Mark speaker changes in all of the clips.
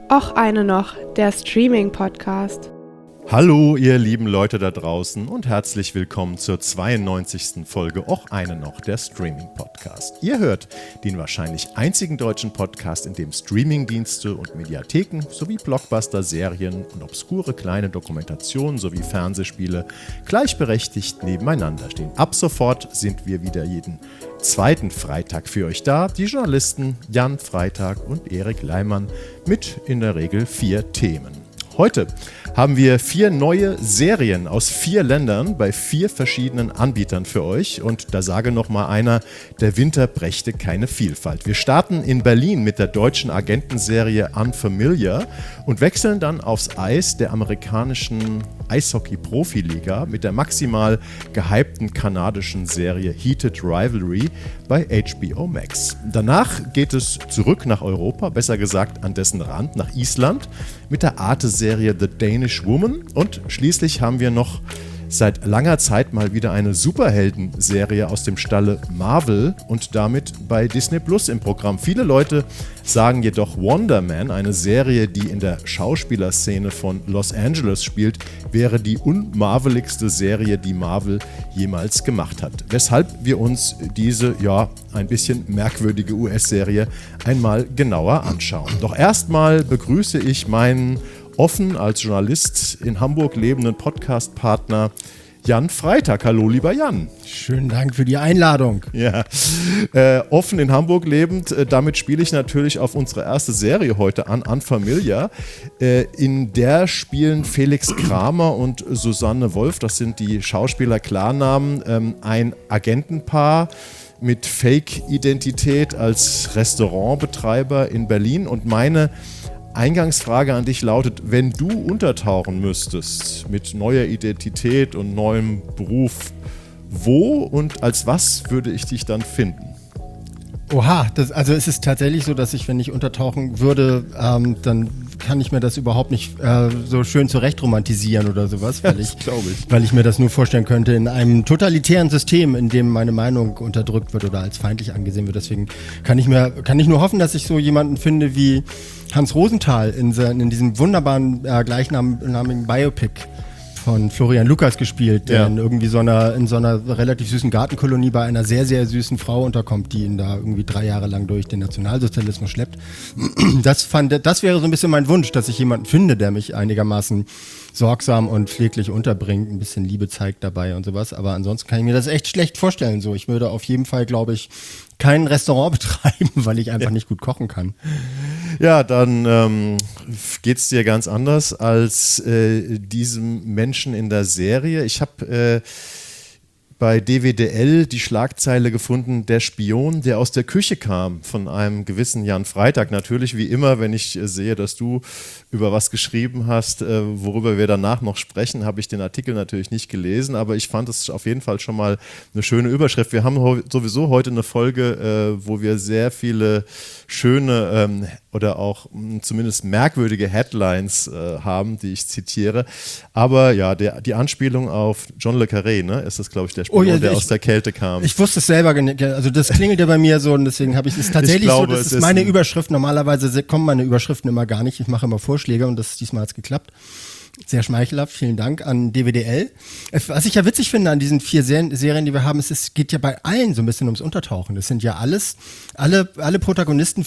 Speaker 1: Och eine noch, der Streaming-Podcast.
Speaker 2: Hallo ihr lieben Leute da draußen und herzlich willkommen zur 92. Folge Och eine noch, der Streaming-Podcast. Ihr hört den wahrscheinlich einzigen deutschen Podcast, in dem Streamingdienste und Mediatheken sowie Blockbuster-Serien und obskure kleine Dokumentationen sowie Fernsehspiele gleichberechtigt nebeneinander stehen. Ab sofort sind wir wieder jeden zweiten Freitag für euch da. Die Journalisten Jan Freitag und Erik Leimann mit in der Regel 4 Themen. Heute haben wir 4 neue Serien aus 4 Ländern bei 4 verschiedenen Anbietern für euch. Und da sage noch mal einer, der Winter brächte keine Vielfalt. Wir starten in Berlin mit der deutschen Agentenserie Unfamiliar und wechseln dann aufs Eis der amerikanischen Eishockey-Profiliga mit der maximal gehypten kanadischen Serie Heated Rivalry bei HBO Max. Danach geht es zurück nach Europa, besser gesagt an dessen Rand, nach Island mit der Arte-Serie The Danish Woman. Und schließlich haben wir noch seit langer Zeit mal wieder eine Superhelden-Serie aus dem Stalle Marvel und damit bei Disney Plus im Programm. Viele Leute sagen jedoch Wonder Man, eine Serie, die in der Schauspielerszene von Los Angeles spielt, wäre die unmarveligste Serie, die Marvel jemals gemacht hat. Weshalb wir uns diese, ein bisschen merkwürdige US-Serie einmal genauer anschauen. Doch erstmal begrüße ich meinen offen als Journalist in Hamburg lebenden Podcast-Partner Jan Freitag. Hallo, lieber Jan.
Speaker 3: Schönen Dank für die Einladung.
Speaker 2: Ja, offen in Hamburg lebend, damit spiele ich natürlich auf unsere erste Serie heute an, Unfamiliar. In der spielen Felix Kramer und Susanne Wolf, das sind die Schauspieler-Klarnamen, ein Agentenpaar mit Fake-Identität als Restaurantbetreiber in Berlin. Und meine Eingangsfrage an dich lautet, wenn du untertauchen müsstest mit neuer Identität und neuem Beruf, wo und als was würde ich dich dann finden?
Speaker 3: Oha, also es ist tatsächlich so, dass ich, wenn ich untertauchen würde, dann kann ich mir das überhaupt nicht so schön zurecht romantisieren oder sowas, weil ich mir das nur vorstellen könnte in einem totalitären System, in dem meine Meinung unterdrückt wird oder als feindlich angesehen wird. Deswegen kann ich nur hoffen, dass ich so jemanden finde wie Hans Rosenthal in diesem wunderbaren gleichnamigen Biopic von Florian Lukas gespielt, der in irgendwie so einer relativ süßen Gartenkolonie bei einer sehr, sehr süßen Frau unterkommt, die ihn da irgendwie 3 Jahre lang durch den Nationalsozialismus schleppt. Das wäre so ein bisschen mein Wunsch, dass ich jemanden finde, der mich einigermaßen sorgsam und pfleglich unterbringt, ein bisschen Liebe zeigt dabei und sowas. Aber ansonsten kann ich mir das echt schlecht vorstellen. So, ich würde auf jeden Fall, glaube ich, kein Restaurant betreiben, weil ich einfach nicht gut kochen kann.
Speaker 2: Ja, dann geht's dir ganz anders als diesem Menschen in der Serie. Ich habe bei DWDL die Schlagzeile gefunden, der Spion, der aus der Küche kam, von einem gewissen Jan Freitag. Natürlich, wie immer, wenn ich sehe, dass du über was geschrieben hast, worüber wir danach noch sprechen, habe ich den Artikel natürlich nicht gelesen, aber ich fand es auf jeden Fall schon mal eine schöne Überschrift. Wir haben sowieso heute eine Folge, wo wir sehr viele schöne oder auch zumindest merkwürdige Headlines haben, die ich zitiere. Aber ja, die Anspielung auf John le Carré, ne, ist das, glaube ich, der Spion, der aus der Kälte kam.
Speaker 3: Ich wusste es selber, also das klingelt ja bei mir so und deswegen habe ich es tatsächlich das ist meine Überschrift. Normalerweise kommen meine Überschriften immer gar nicht. Ich mache immer Vorschläge und diesmal hat es geklappt. Sehr schmeichelhaft, vielen Dank an DWDL. Was ich ja witzig finde an diesen 4 Serien, die wir haben, es geht ja bei allen so ein bisschen ums Untertauchen. Das sind ja alle Protagonisten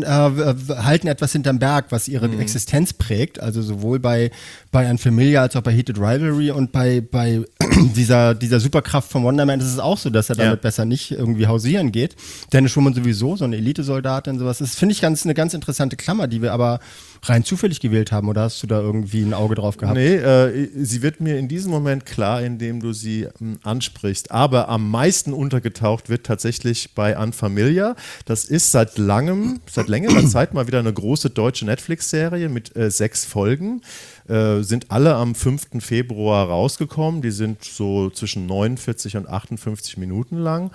Speaker 3: halten etwas hinterm Berg, was ihre Existenz prägt. Also sowohl bei Unfamiliar als auch bei Heated Rivalry und bei dieser Superkraft von Wonder Man ist es auch so, dass er damit besser nicht irgendwie hausieren geht. Dennis Schumann sowieso, so eine Elitesoldatin und sowas. Das finde ich eine ganz interessante Klammer, die wir aber rein zufällig gewählt haben, oder hast du da irgendwie ein Auge drauf gehabt?
Speaker 2: Nee, sie wird mir in diesem Moment klar, indem du sie ansprichst. Aber am meisten untergetaucht wird tatsächlich bei Unfamiliar. Das ist seit längerer Zeit mal wieder eine große deutsche Netflix-Serie mit 6 Folgen. Sind alle am 5. Februar rausgekommen. Die sind so zwischen 49 und 58 Minuten lang.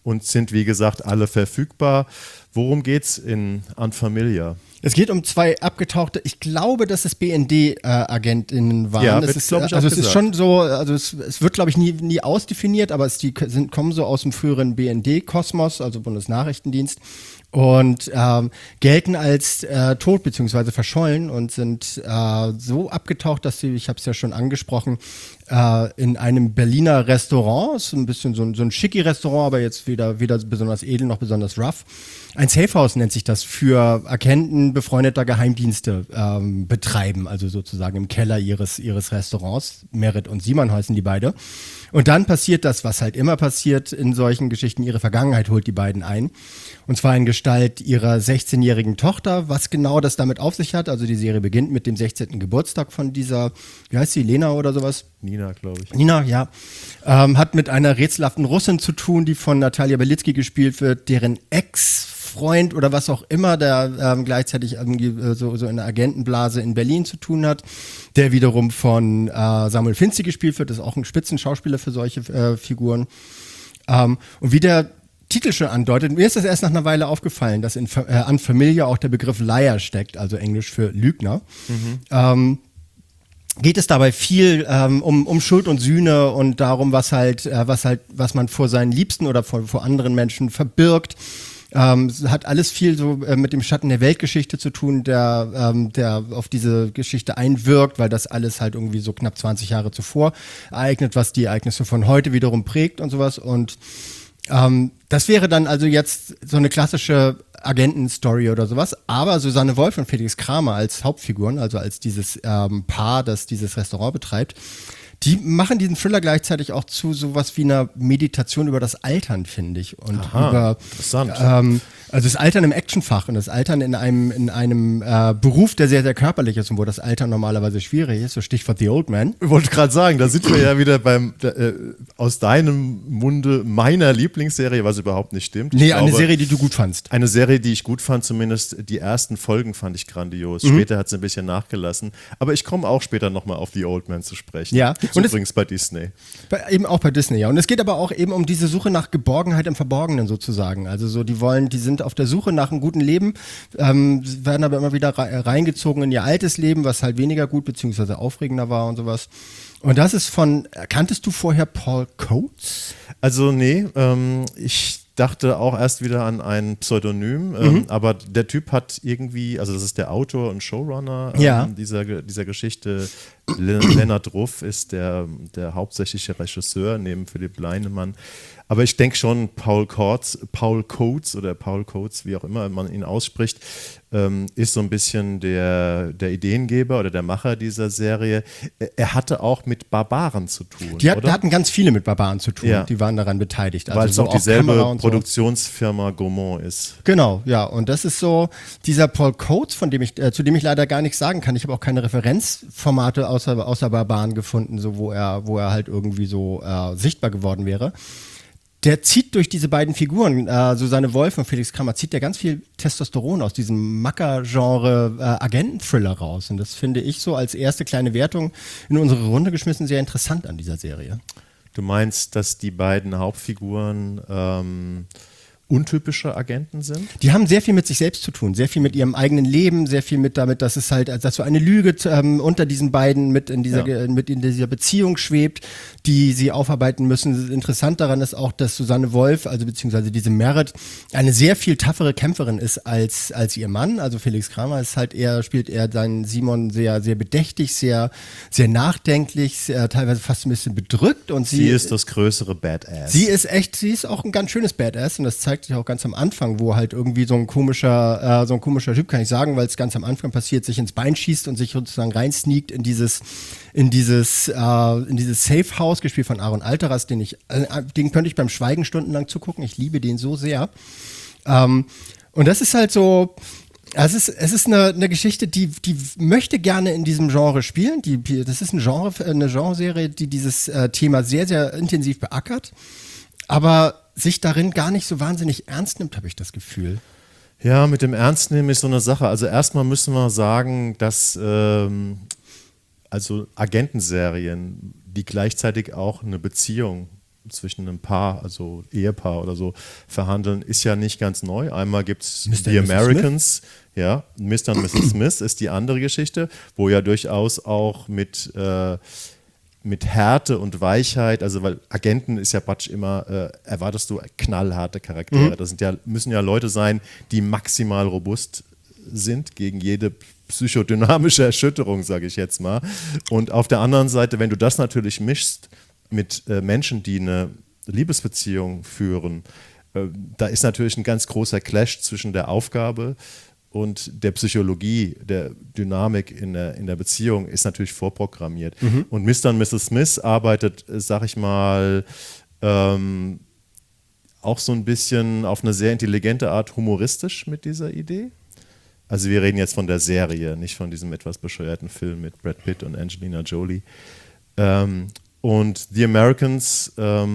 Speaker 2: und sind, wie gesagt, alle verfügbar. Worum geht's in Unfamiliar?
Speaker 3: Es geht um 2 abgetauchte, ich glaube, dass es BND-AgentInnen waren.
Speaker 2: Ja,
Speaker 3: es ist schon so, also es wird, glaube ich, nie ausdefiniert, aber kommen so aus dem früheren BND-Kosmos, also Bundesnachrichtendienst, und gelten als tot bzw. verschollen und sind so abgetaucht, dass sie, ich habe es ja schon angesprochen, in einem Berliner Restaurant, ist ein bisschen so ein Schicki-Restaurant, aber jetzt weder besonders edel noch besonders rough. Ein Safehouse nennt sich das, für Agenten befreundeter Geheimdienste betreiben, also sozusagen im Keller ihres Restaurants. Merit und Simon heißen die beide. Und dann passiert das, was halt immer passiert in solchen Geschichten, ihre Vergangenheit holt die beiden ein. Und zwar in Gestalt ihrer 16-jährigen Tochter. Was genau das damit auf sich hat, also die Serie beginnt mit dem 16. Geburtstag von dieser, wie heißt sie, Lena oder sowas?
Speaker 2: Nina, glaube ich.
Speaker 3: Nina, ja. Hat mit einer rätselhaften Russin zu tun, die von Natalia Belitsky gespielt wird, deren Ex-Freund oder was auch immer, der gleichzeitig irgendwie so in der Agentenblase in Berlin zu tun hat, der wiederum von Samuel Finzi gespielt wird, ist auch ein Spitzenschauspieler für solche Figuren. Und wie der Titel schon andeutet, mir ist das erst nach einer Weile aufgefallen, dass in Unfamiliar auch der Begriff Liar steckt, also Englisch für Lügner. Geht es dabei viel um Schuld und Sühne und darum, was man vor seinen Liebsten oder vor anderen Menschen verbirgt. Hat alles viel so mit dem Schatten der Weltgeschichte zu tun, der auf diese Geschichte einwirkt, weil das alles halt irgendwie so knapp 20 Jahre zuvor ereignet, was die Ereignisse von heute wiederum prägt und sowas. Und das wäre dann also jetzt so eine klassische Agentenstory oder sowas, aber Susanne Wolf und Felix Kramer als Hauptfiguren, also als dieses Paar, das dieses Restaurant betreibt, die machen diesen Thriller gleichzeitig auch zu sowas wie einer Meditation über das Altern, finde ich. Und
Speaker 2: interessant.
Speaker 3: Also das Altern im Actionfach und das Altern in einem Beruf, der sehr, sehr körperlich ist und wo das Altern normalerweise schwierig ist, so Stichwort The Old Man.
Speaker 2: Ich wollte gerade sagen, da sind wir ja wieder aus deinem Munde meiner Lieblingsserie, was überhaupt nicht stimmt.
Speaker 3: Eine Serie, die du gut fandst.
Speaker 2: Eine Serie, die ich gut fand, zumindest die ersten Folgen fand ich grandios. Später hat es ein bisschen nachgelassen. Aber ich komme auch später nochmal auf The Old Man zu sprechen.
Speaker 3: Ja.
Speaker 2: Gibt's übrigens bei Disney.
Speaker 3: Eben auch bei Disney, ja. Und es geht aber auch eben um diese Suche nach Geborgenheit im Verborgenen sozusagen. Also so, die sind auf der Suche nach einem guten Leben, werden aber immer wieder reingezogen in ihr altes Leben, was halt weniger gut bzw. aufregender war und sowas. Und das ist kanntest du vorher Paul Coates?
Speaker 2: Also nee, ich dachte auch erst wieder an ein Pseudonym, aber der Typ hat irgendwie, also das ist der Autor und Showrunner dieser Geschichte. Lennart Ruff ist der hauptsächliche Regisseur neben Philipp Leinemann. Aber ich denke schon, Paul Coates, wie auch immer man ihn ausspricht, ist so ein bisschen der Ideengeber oder der Macher dieser Serie. Er hatte auch mit Barbaren zu tun,
Speaker 3: Da hatten ganz viele mit Barbaren zu tun, die waren daran beteiligt.
Speaker 2: Weil es auch dieselbe Produktionsfirma Gaumont ist.
Speaker 3: Genau, ja. Und das ist so dieser Paul Coates, zu dem ich leider gar nichts sagen kann. Ich habe auch keine Referenzformate außer Barbaren gefunden, so wo er halt irgendwie so sichtbar geworden wäre. Der zieht durch diese beiden Figuren, Susanne Wolf und Felix Kramer, zieht ja ganz viel Testosteron aus diesem Macker-Genre Agenten-Thriller raus. Und das finde ich so als erste kleine Wertung in unsere Runde geschmissen sehr interessant an dieser Serie.
Speaker 2: Du meinst, dass die beiden Hauptfiguren untypische Agenten sind?
Speaker 3: Die haben sehr viel mit sich selbst zu tun, sehr viel mit ihrem eigenen Leben, sehr viel mit damit, dass es halt, dass so eine Lüge unter diesen beiden mit in dieser Beziehung schwebt, die sie aufarbeiten müssen. Interessant daran ist auch, dass Susanne Wolf, also beziehungsweise diese Merit, eine sehr viel toughere Kämpferin ist als ihr Mann. Also Felix Kramer spielt seinen Simon sehr, sehr bedächtig, sehr, sehr nachdenklich, teilweise fast ein bisschen bedrückt. Und
Speaker 2: sie ist das größere Badass.
Speaker 3: Sie ist auch ein ganz schönes Badass und das zeigt sich auch ganz am Anfang, wo halt irgendwie so ein komischer Typ, kann ich sagen, weil es ganz am Anfang passiert, sich ins Bein schießt und sich sozusagen reinsneakt in dieses Safe House, gespielt von Aaron Alteras, den könnte ich beim Schweigen stundenlang zugucken. Ich liebe den so sehr. Und das ist halt so, es ist eine Geschichte, die möchte gerne in diesem Genre spielen. Das ist eine Genreserie, die dieses Thema sehr, sehr intensiv beackert, aber sich darin gar nicht so wahnsinnig ernst nimmt, habe ich das Gefühl.
Speaker 2: Ja, mit dem Ernstnehmen ist so eine Sache. Also erstmal müssen wir sagen, dass also Agentenserien, die gleichzeitig auch eine Beziehung zwischen einem Paar, also Ehepaar oder so, verhandeln, ist ja nicht ganz neu. Einmal gibt es The
Speaker 3: Mr.
Speaker 2: Americans, ja, Mr. und Mrs. Smith ist die andere Geschichte, wo ja durchaus auch mit Härte und Weichheit, also weil Agenten ist ja praktisch immer, erwartest du knallharte Charaktere. Das müssen ja Leute sein, die maximal robust sind gegen jede psychodynamische Erschütterung, sage ich jetzt mal. Und auf der anderen Seite, wenn du das natürlich mischst mit Menschen, die eine Liebesbeziehung führen, da ist natürlich ein ganz großer Clash zwischen der Aufgabe und der Psychologie, der Dynamik in der Beziehung ist natürlich vorprogrammiert. Und Mr. und Mrs. Smith arbeitet, sag ich mal, auch so ein bisschen auf eine sehr intelligente Art humoristisch mit dieser Idee. Also wir reden jetzt von der Serie, nicht von diesem etwas bescheuerten Film mit Brad Pitt und Angelina Jolie. Und The Americans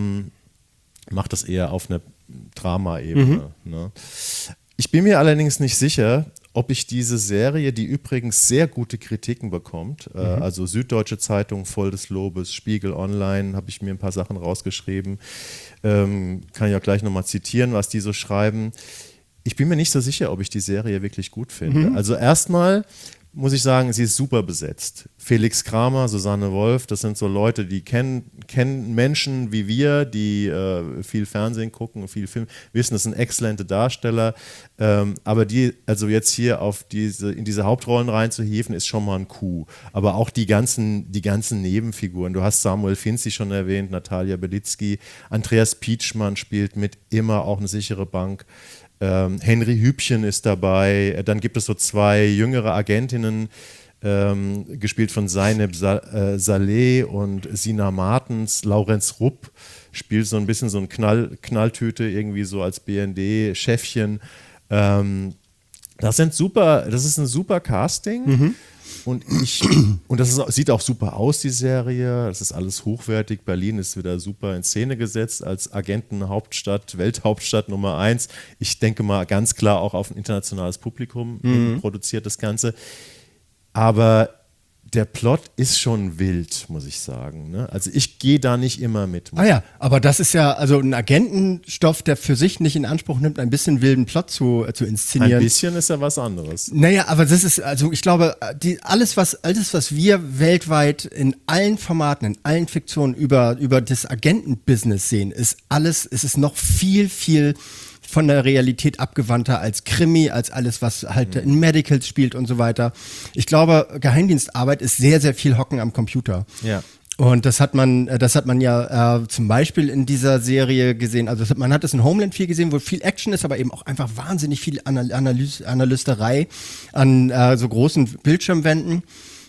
Speaker 2: macht das eher auf einer Drama-Ebene. Ne? Ich bin mir allerdings nicht sicher, ob ich diese Serie, die übrigens sehr gute Kritiken bekommt, also Süddeutsche Zeitung, voll des Lobes, Spiegel Online, habe ich mir ein paar Sachen rausgeschrieben, kann ich auch gleich nochmal zitieren, was die so schreiben. Ich bin mir nicht so sicher, ob ich die Serie wirklich gut finde. Also erstmal muss ich sagen, sie ist super besetzt. Felix Kramer, Susanne Wolf, das sind so Leute, die kennen Menschen wie wir, die viel Fernsehen gucken und viel Film, wissen, das sind exzellente Darsteller. Aber die, also jetzt hier in diese Hauptrollen reinzuhieven, ist schon mal ein Coup. Aber auch die ganzen Nebenfiguren. Du hast Samuel Finzi schon erwähnt, Natalia Belitzky, Andreas Pietschmann spielt mit, immer auch eine sichere Bank. Henry Hübchen ist dabei, dann gibt es so 2 jüngere Agentinnen, gespielt von Zeynep Saleh und Sina Martens. Laurenz Rupp spielt so ein bisschen so ein Knalltüte, irgendwie so als BND-Chefchen. Das ist ein super Casting. Und sieht auch super aus, die Serie. Das ist alles hochwertig. Berlin ist wieder super in Szene gesetzt als Agentenhauptstadt, Welthauptstadt Nummer 1. Ich denke mal ganz klar auch auf ein internationales Publikum produziert das Ganze. Aber der Plot ist schon wild, muss ich sagen. Ne? Also ich gehe da nicht immer mit.
Speaker 3: Aber das ist ja also ein Agentenstoff, der für sich nicht in Anspruch nimmt, ein bisschen wilden Plot zu inszenieren.
Speaker 2: Ein bisschen ist ja was anderes.
Speaker 3: Naja, aber das ist, also ich glaube, alles, was wir weltweit in allen Formaten, in allen Fiktionen über das Agentenbusiness sehen, ist noch viel, viel von der Realität abgewandter als Krimi, als alles, was halt in Medicals spielt und so weiter. Ich glaube, Geheimdienstarbeit ist sehr, sehr viel Hocken am Computer.
Speaker 2: Ja.
Speaker 3: Und das hat man ja zum Beispiel in dieser Serie gesehen. Also man hat es in Homeland viel gesehen, wo viel Action ist, aber eben auch einfach wahnsinnig viel Analysterei an so großen Bildschirmwänden.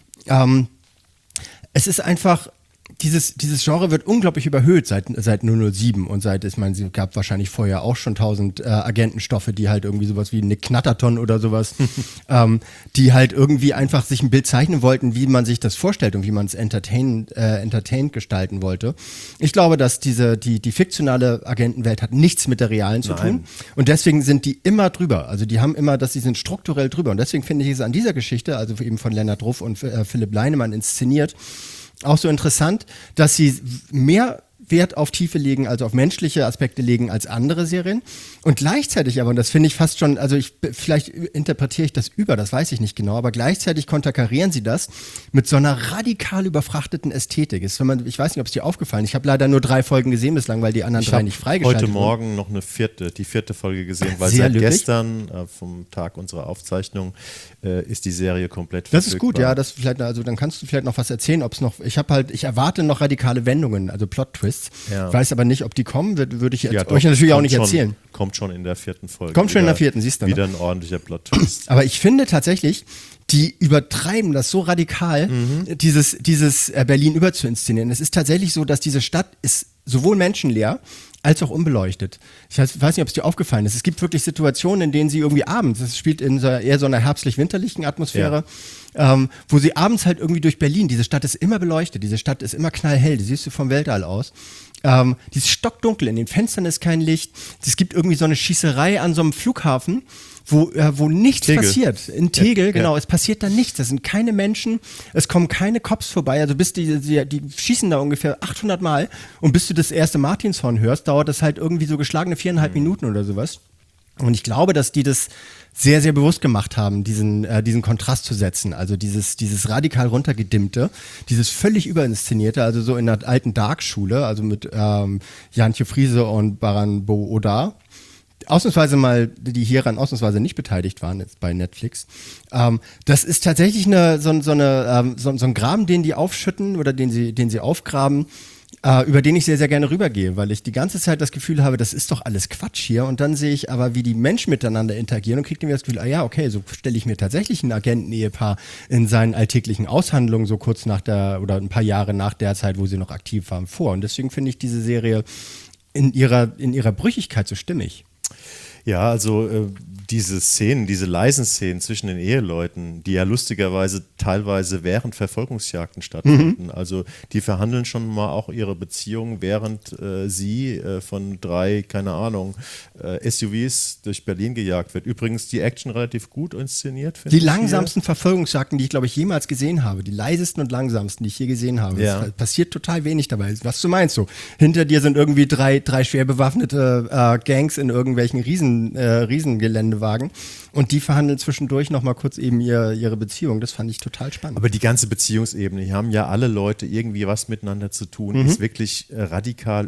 Speaker 3: Es ist einfach, dieses Genre wird unglaublich überhöht seit 007 und es gab wahrscheinlich vorher auch schon 1000 Agentenstoffe, die halt irgendwie sowas wie Nick Knatterton oder sowas, die halt irgendwie einfach sich ein Bild zeichnen wollten, wie man sich das vorstellt und wie man es entertained gestalten wollte. Ich glaube, dass die fiktionale Agentenwelt hat nichts mit der realen zu tun und deswegen sind die immer drüber. Also die sind strukturell drüber und deswegen finde ich es an dieser Geschichte, also eben von Lennart Ruff und Philipp Leinemann inszeniert, auch so interessant, dass sie mehr Wert auf Tiefe legen, also auf menschliche Aspekte legen als andere Serien. Und gleichzeitig aber, und das finde ich fast schon, also vielleicht interpretiere ich das das weiß ich nicht genau, aber gleichzeitig konterkarieren sie das mit so einer radikal überfrachteten Ästhetik. Ich weiß nicht, ob es dir aufgefallen ist. Ich habe leider nur 3 Folgen gesehen bislang, weil die anderen 3 nicht freigeschaltet wurden.
Speaker 2: Ich habe heute Morgen noch die vierte Folge gesehen, weil seit gestern, vom Tag unserer Aufzeichnung, ist die Serie komplett verfügbar.
Speaker 3: Das ist gut, ja, dann kannst du vielleicht noch was erzählen, ich erwarte noch radikale Wendungen, also Plot-Twists. Ja. Ich weiß aber nicht, ob die kommen, würde ich euch natürlich auch nicht erzählen.
Speaker 2: Kommt schon in der 4. Folge.
Speaker 3: Kommt schon in der 4., siehst du.
Speaker 2: Wieder ein ordentlicher Plot-Twist.
Speaker 3: Aber ich finde tatsächlich, die übertreiben das so radikal, dieses Berlin überzuinszenieren. Es ist tatsächlich so, dass diese Stadt ist sowohl menschenleer als auch unbeleuchtet. Ich weiß nicht, ob es dir aufgefallen ist. Es gibt wirklich Situationen, in denen sie irgendwie abends, das spielt in eher so einer herbstlich-winterlichen Atmosphäre, wo sie abends halt irgendwie durch Berlin, diese Stadt ist immer beleuchtet, diese Stadt ist immer knallhell, die siehst du vom Weltall aus. Die ist stockdunkel, in den Fenstern ist kein Licht. Es gibt irgendwie so eine Schießerei an so einem Flughafen, wo nichts
Speaker 2: Tegel.
Speaker 3: passiert. In Tegel,
Speaker 2: Ja,
Speaker 3: genau,
Speaker 2: ja.
Speaker 3: es passiert da nichts. Da sind keine Menschen, es kommen keine Cops vorbei. Also bis die schießen da ungefähr 800 Mal und bis du das erste Martinshorn hörst, dauert das halt irgendwie so geschlagene 4,5 Minuten oder sowas. Und ich glaube, dass die das sehr, sehr bewusst gemacht haben, diesen Kontrast zu setzen. Also dieses radikal runtergedimmte, dieses völlig überinszenierte, also so in der alten Dark-Schule, also mit Jantje Friese und Baran Bo-Odar. Ausnahmsweise mal, die hieran ausnahmsweise nicht beteiligt waren jetzt bei Netflix. Das ist tatsächlich so ein Graben, den die aufschütten oder den sie aufgraben, über den ich sehr, sehr gerne rübergehe, weil ich die ganze Zeit das Gefühl habe, das ist doch alles Quatsch hier. Und dann sehe ich aber, wie die Menschen miteinander interagieren und kriege dann das Gefühl, okay, so stelle ich mir tatsächlich ein Agenten-Ehepaar in seinen alltäglichen Aushandlungen so kurz nach oder ein paar Jahre nach der Zeit, wo sie noch aktiv waren, vor. Und deswegen finde ich diese Serie in ihrer Brüchigkeit so stimmig.
Speaker 2: Ja, also diese leisen Szenen zwischen den Eheleuten, die ja lustigerweise teilweise während Verfolgungsjagden stattfinden. Also die verhandeln schon mal auch ihre Beziehung, während sie von 3, keine Ahnung, SUVs durch Berlin gejagt wird. Übrigens die Action relativ gut inszeniert, finde ich.
Speaker 3: Die langsamsten Verfolgungsjagden, die ich, glaube ich, jemals gesehen habe. Die leisesten und langsamsten, die ich je gesehen habe.
Speaker 2: Ja.
Speaker 3: Es passiert total wenig dabei. Was du meinst so? Hinter dir sind irgendwie drei schwer bewaffnete Gangs in irgendwelchen Riesengeländewagen und die verhandeln zwischendurch noch mal kurz eben ihre Beziehung. Das fand ich total spannend.
Speaker 2: Aber die ganze Beziehungsebene, die haben ja alle Leute irgendwie was miteinander zu tun, ist wirklich radikal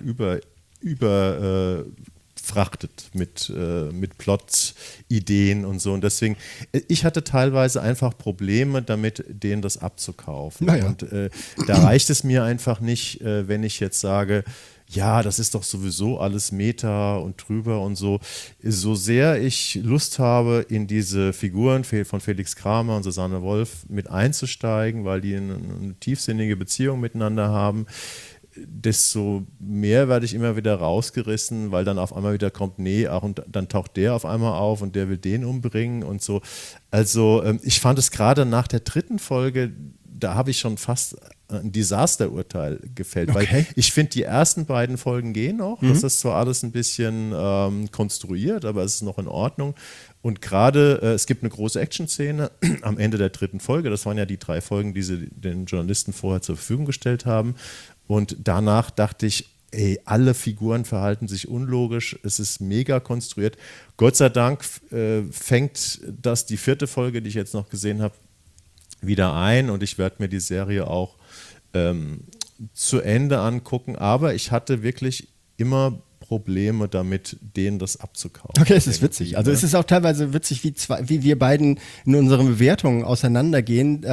Speaker 2: überfrachtet mit Plot-Ideen und so. Und deswegen, ich hatte teilweise einfach Probleme damit, denen das abzukaufen.
Speaker 3: Naja.
Speaker 2: Und da reicht es mir einfach nicht, wenn ich jetzt sage, ja, das ist doch sowieso alles Meta und drüber und so. So sehr ich Lust habe, in diese Figuren von Felix Kramer und Susanne Wolf mit einzusteigen, weil die eine tiefsinnige Beziehung miteinander haben, desto mehr werde ich immer wieder rausgerissen, weil dann auf einmal wieder kommt, und dann taucht der auf einmal auf und der will den umbringen und so. Also ich fand es gerade nach der 3. Folge, da habe ich schon fast ein Desasterurteil gefällt, weil ich finde, die ersten beiden Folgen gehen noch. Das ist zwar alles ein bisschen konstruiert, aber es ist noch in Ordnung. Und gerade, es gibt eine große Action-Szene am Ende der 3. Folge. Das waren ja die 3 Folgen, die sie den Journalisten vorher zur Verfügung gestellt haben. Und danach dachte ich, alle Figuren verhalten sich unlogisch, es ist mega konstruiert. Gott sei Dank fängt das die 4. Folge, die ich jetzt noch gesehen habe, wieder ein und ich werde mir die Serie auch zu Ende angucken, aber ich hatte wirklich immer Probleme damit, denen das abzukaufen.
Speaker 3: Okay, es ist witzig. Also es ist auch teilweise witzig, wie wir beiden in unseren Bewertungen auseinandergehen,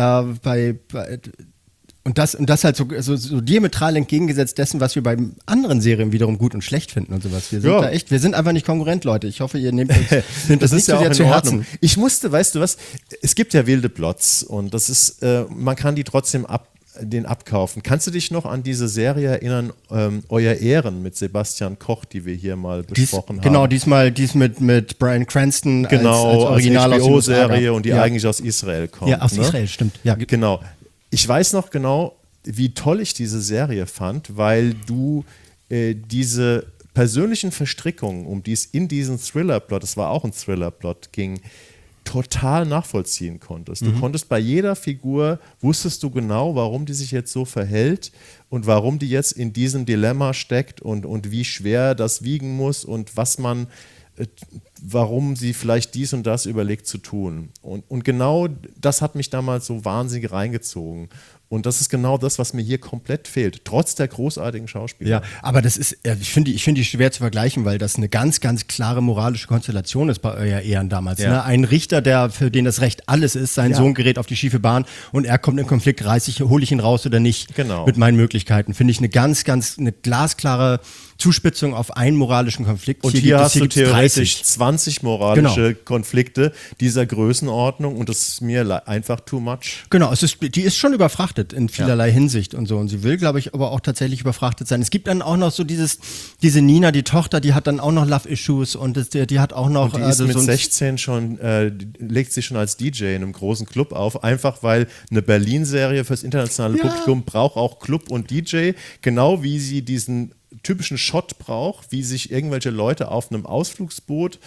Speaker 3: und das halt so diametral entgegengesetzt dessen, was wir bei anderen Serien wiederum gut und schlecht finden und sowas. Wir sind einfach nicht konkurrent, Leute. Ich hoffe, ihr nehmt das nicht so sehr zu Herzen.
Speaker 2: Ich musste, weißt du was, es gibt ja wilde Plots und das ist, man kann die trotzdem abkaufen. Kannst du dich noch an diese Serie erinnern, Euer Ehren mit Sebastian Koch, die wir hier mal besprochen haben?
Speaker 3: Genau, dies mit Bryan Cranston als Original
Speaker 2: als HBO-Serie und die eigentlich aus Israel kommt.
Speaker 3: Ja, aus Israel, stimmt. Ja.
Speaker 2: Genau. Ich weiß noch genau, wie toll ich diese Serie fand, weil du diese persönlichen Verstrickungen, um die es in diesem Thriller-Plot, das war auch ein Thriller-Plot, ging, total nachvollziehen konntest. Du konntest bei jeder Figur, wusstest du genau, warum die sich jetzt so verhält und warum die jetzt in diesem Dilemma steckt und wie schwer das wiegen muss und warum sie vielleicht dies und das überlegt zu tun. Und genau das hat mich damals so wahnsinnig reingezogen. Und das ist genau das, was mir hier komplett fehlt, trotz der großartigen Schauspieler.
Speaker 3: Ja, aber das ist, ich finde die schwer zu vergleichen, weil das eine ganz, ganz klare moralische Konstellation ist bei Euer Ehren damals.
Speaker 2: Ja.
Speaker 3: Ne? Ein Richter, für den das Recht alles ist, sein Sohn gerät auf die schiefe Bahn und er kommt in Konflikt, hole ich ihn raus oder nicht mit meinen Möglichkeiten. Finde ich eine glasklare Zuspitzung auf einen moralischen Konflikt.
Speaker 2: Und hier hast du theoretisch 20 moralische Konflikte dieser Größenordnung und das ist mir einfach too much.
Speaker 3: Genau, die ist schon überfrachtet in vielerlei Hinsicht und so. Und sie will, glaube ich, aber auch tatsächlich überfrachtet sein. Es gibt dann auch noch so diese Nina, die Tochter, die hat dann auch noch Love-Issues und die hat auch noch...
Speaker 2: Und die ist mit 16 schon, legt sich schon als DJ in einem großen Club auf, einfach weil eine Berlin-Serie fürs internationale Publikum braucht auch Club und DJ, genau wie sie diesen typischen Shot braucht, wie sich irgendwelche Leute auf einem Ausflugsboot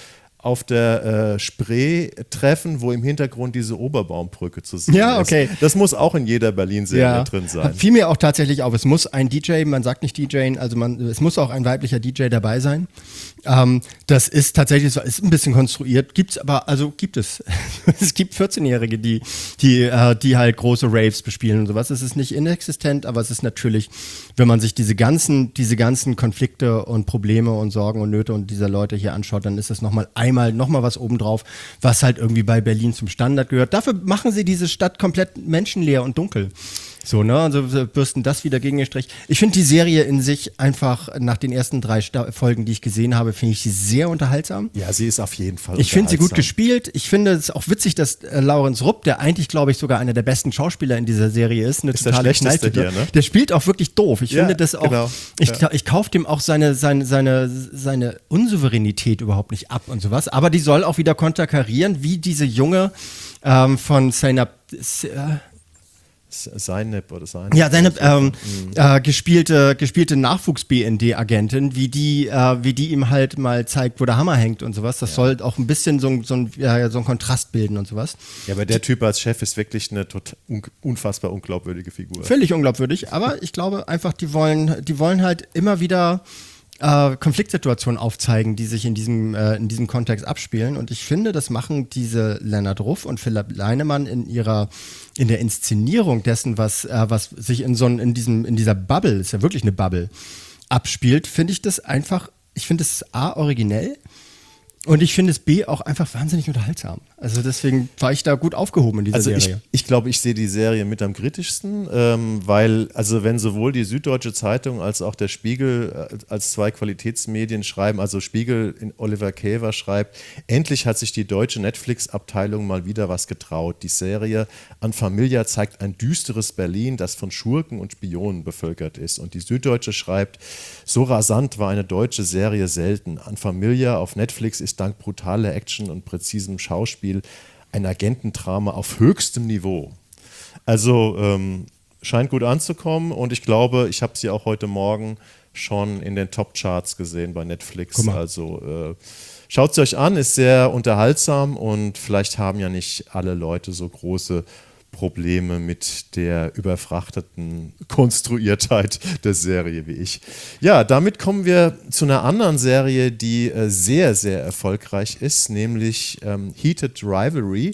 Speaker 2: auf der Spree treffen, wo im Hintergrund diese Oberbaumbrücke zu sehen
Speaker 3: Ja, okay.
Speaker 2: ist. Das muss auch in jeder Berlin-Serie drin sein.
Speaker 3: Fiel mir auch tatsächlich auf, es muss ein DJ, man sagt nicht DJ, also es muss auch ein weiblicher DJ dabei sein. Das ist tatsächlich so, ist ein bisschen konstruiert, gibt es. Es gibt 14-Jährige, die halt große Raves bespielen und sowas. Es ist nicht inexistent, aber es ist natürlich, wenn man sich diese ganzen Konflikte und Probleme und Sorgen und Nöte und dieser Leute hier anschaut, dann ist das nochmal was obendrauf, was halt irgendwie bei Berlin zum Standard gehört. Dafür machen sie diese Stadt komplett menschenleer und dunkel. So, ne? Also bürsten das wieder gegen den Strich. Ich finde die Serie in sich einfach nach den ersten 3 Folgen, die ich gesehen habe, finde ich sie sehr unterhaltsam.
Speaker 2: Ja, sie ist auf jeden Fall
Speaker 3: Ich finde sie gut gespielt. Ich finde es auch witzig, dass Laurens Rupp, der eigentlich, glaube ich, sogar einer der besten Schauspieler in dieser Serie ist,
Speaker 2: ist der schlechteste hier, ne?
Speaker 3: Der spielt auch wirklich doof. Ich finde das auch,
Speaker 2: genau.
Speaker 3: Ich kaufe dem auch seine Unsouveränität überhaupt nicht ab und sowas. Aber die soll auch wieder konterkarieren, wie diese Junge von
Speaker 2: Zeynep oder Zeynep.
Speaker 3: Ja, seine gespielte Nachwuchs-BND-Agentin, wie die ihm halt mal zeigt, wo der Hammer hängt und sowas. Das soll auch ein bisschen so ein Kontrast bilden und sowas.
Speaker 2: Ja, aber der Typ als Chef ist wirklich eine unfassbar unglaubwürdige Figur.
Speaker 3: Völlig unglaubwürdig, aber ich glaube einfach, die wollen halt immer wieder Konfliktsituationen aufzeigen, die sich in diesem Kontext abspielen. Und ich finde, das machen diese Lennart Ruff und Philipp Leinemann in der Inszenierung dessen, was sich in dieser Bubble, ist ja wirklich eine Bubble, abspielt, finde ich das einfach, ich finde es A, originell. Und ich finde es B auch einfach wahnsinnig unterhaltsam. Also deswegen war ich da gut aufgehoben in dieser Serie.
Speaker 2: Ich glaube, ich sehe die Serie mit am kritischsten, weil, also wenn sowohl die Süddeutsche Zeitung als auch der Spiegel als 2 Qualitätsmedien schreiben, also Spiegel in Oliver Käver schreibt, endlich hat sich die deutsche Netflix-Abteilung mal wieder was getraut. Die Serie An Familia zeigt ein düsteres Berlin, das von Schurken und Spionen bevölkert ist. Und die Süddeutsche schreibt, so rasant war eine deutsche Serie selten. An Familia auf Netflix ist dank brutaler Action und präzisem Schauspiel ein Agentendrama auf höchstem Niveau. Also scheint gut anzukommen und ich glaube, ich habe sie auch heute Morgen schon in den Top-Charts gesehen bei Netflix. Also schaut sie euch an, ist sehr unterhaltsam und vielleicht haben ja nicht alle Leute so große Probleme mit der überfrachteten Konstruiertheit der Serie wie ich. Ja, damit kommen wir zu einer anderen Serie, die sehr, sehr erfolgreich ist, nämlich Heated Rivalry.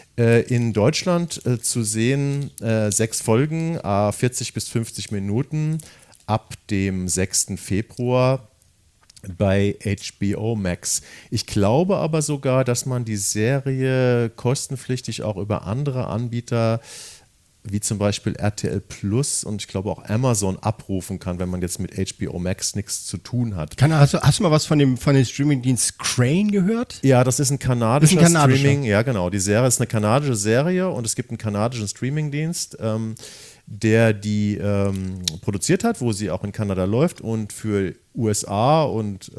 Speaker 2: In Deutschland zu sehen 6 Folgen, 40 bis 50 Minuten ab dem 6. Februar bei HBO Max. Ich glaube aber sogar, dass man die Serie kostenpflichtig auch über andere Anbieter wie zum Beispiel RTL Plus und ich glaube auch Amazon abrufen kann, wenn man jetzt mit HBO Max nichts zu tun hat.
Speaker 3: Hast du mal was von dem Streamingdienst Crane gehört?
Speaker 2: Ja, das ist ein kanadischer Streaming. Ja, genau. Die Serie ist eine kanadische Serie und es gibt einen kanadischen Streamingdienst, der die produziert hat, wo sie auch in Kanada läuft und für USA und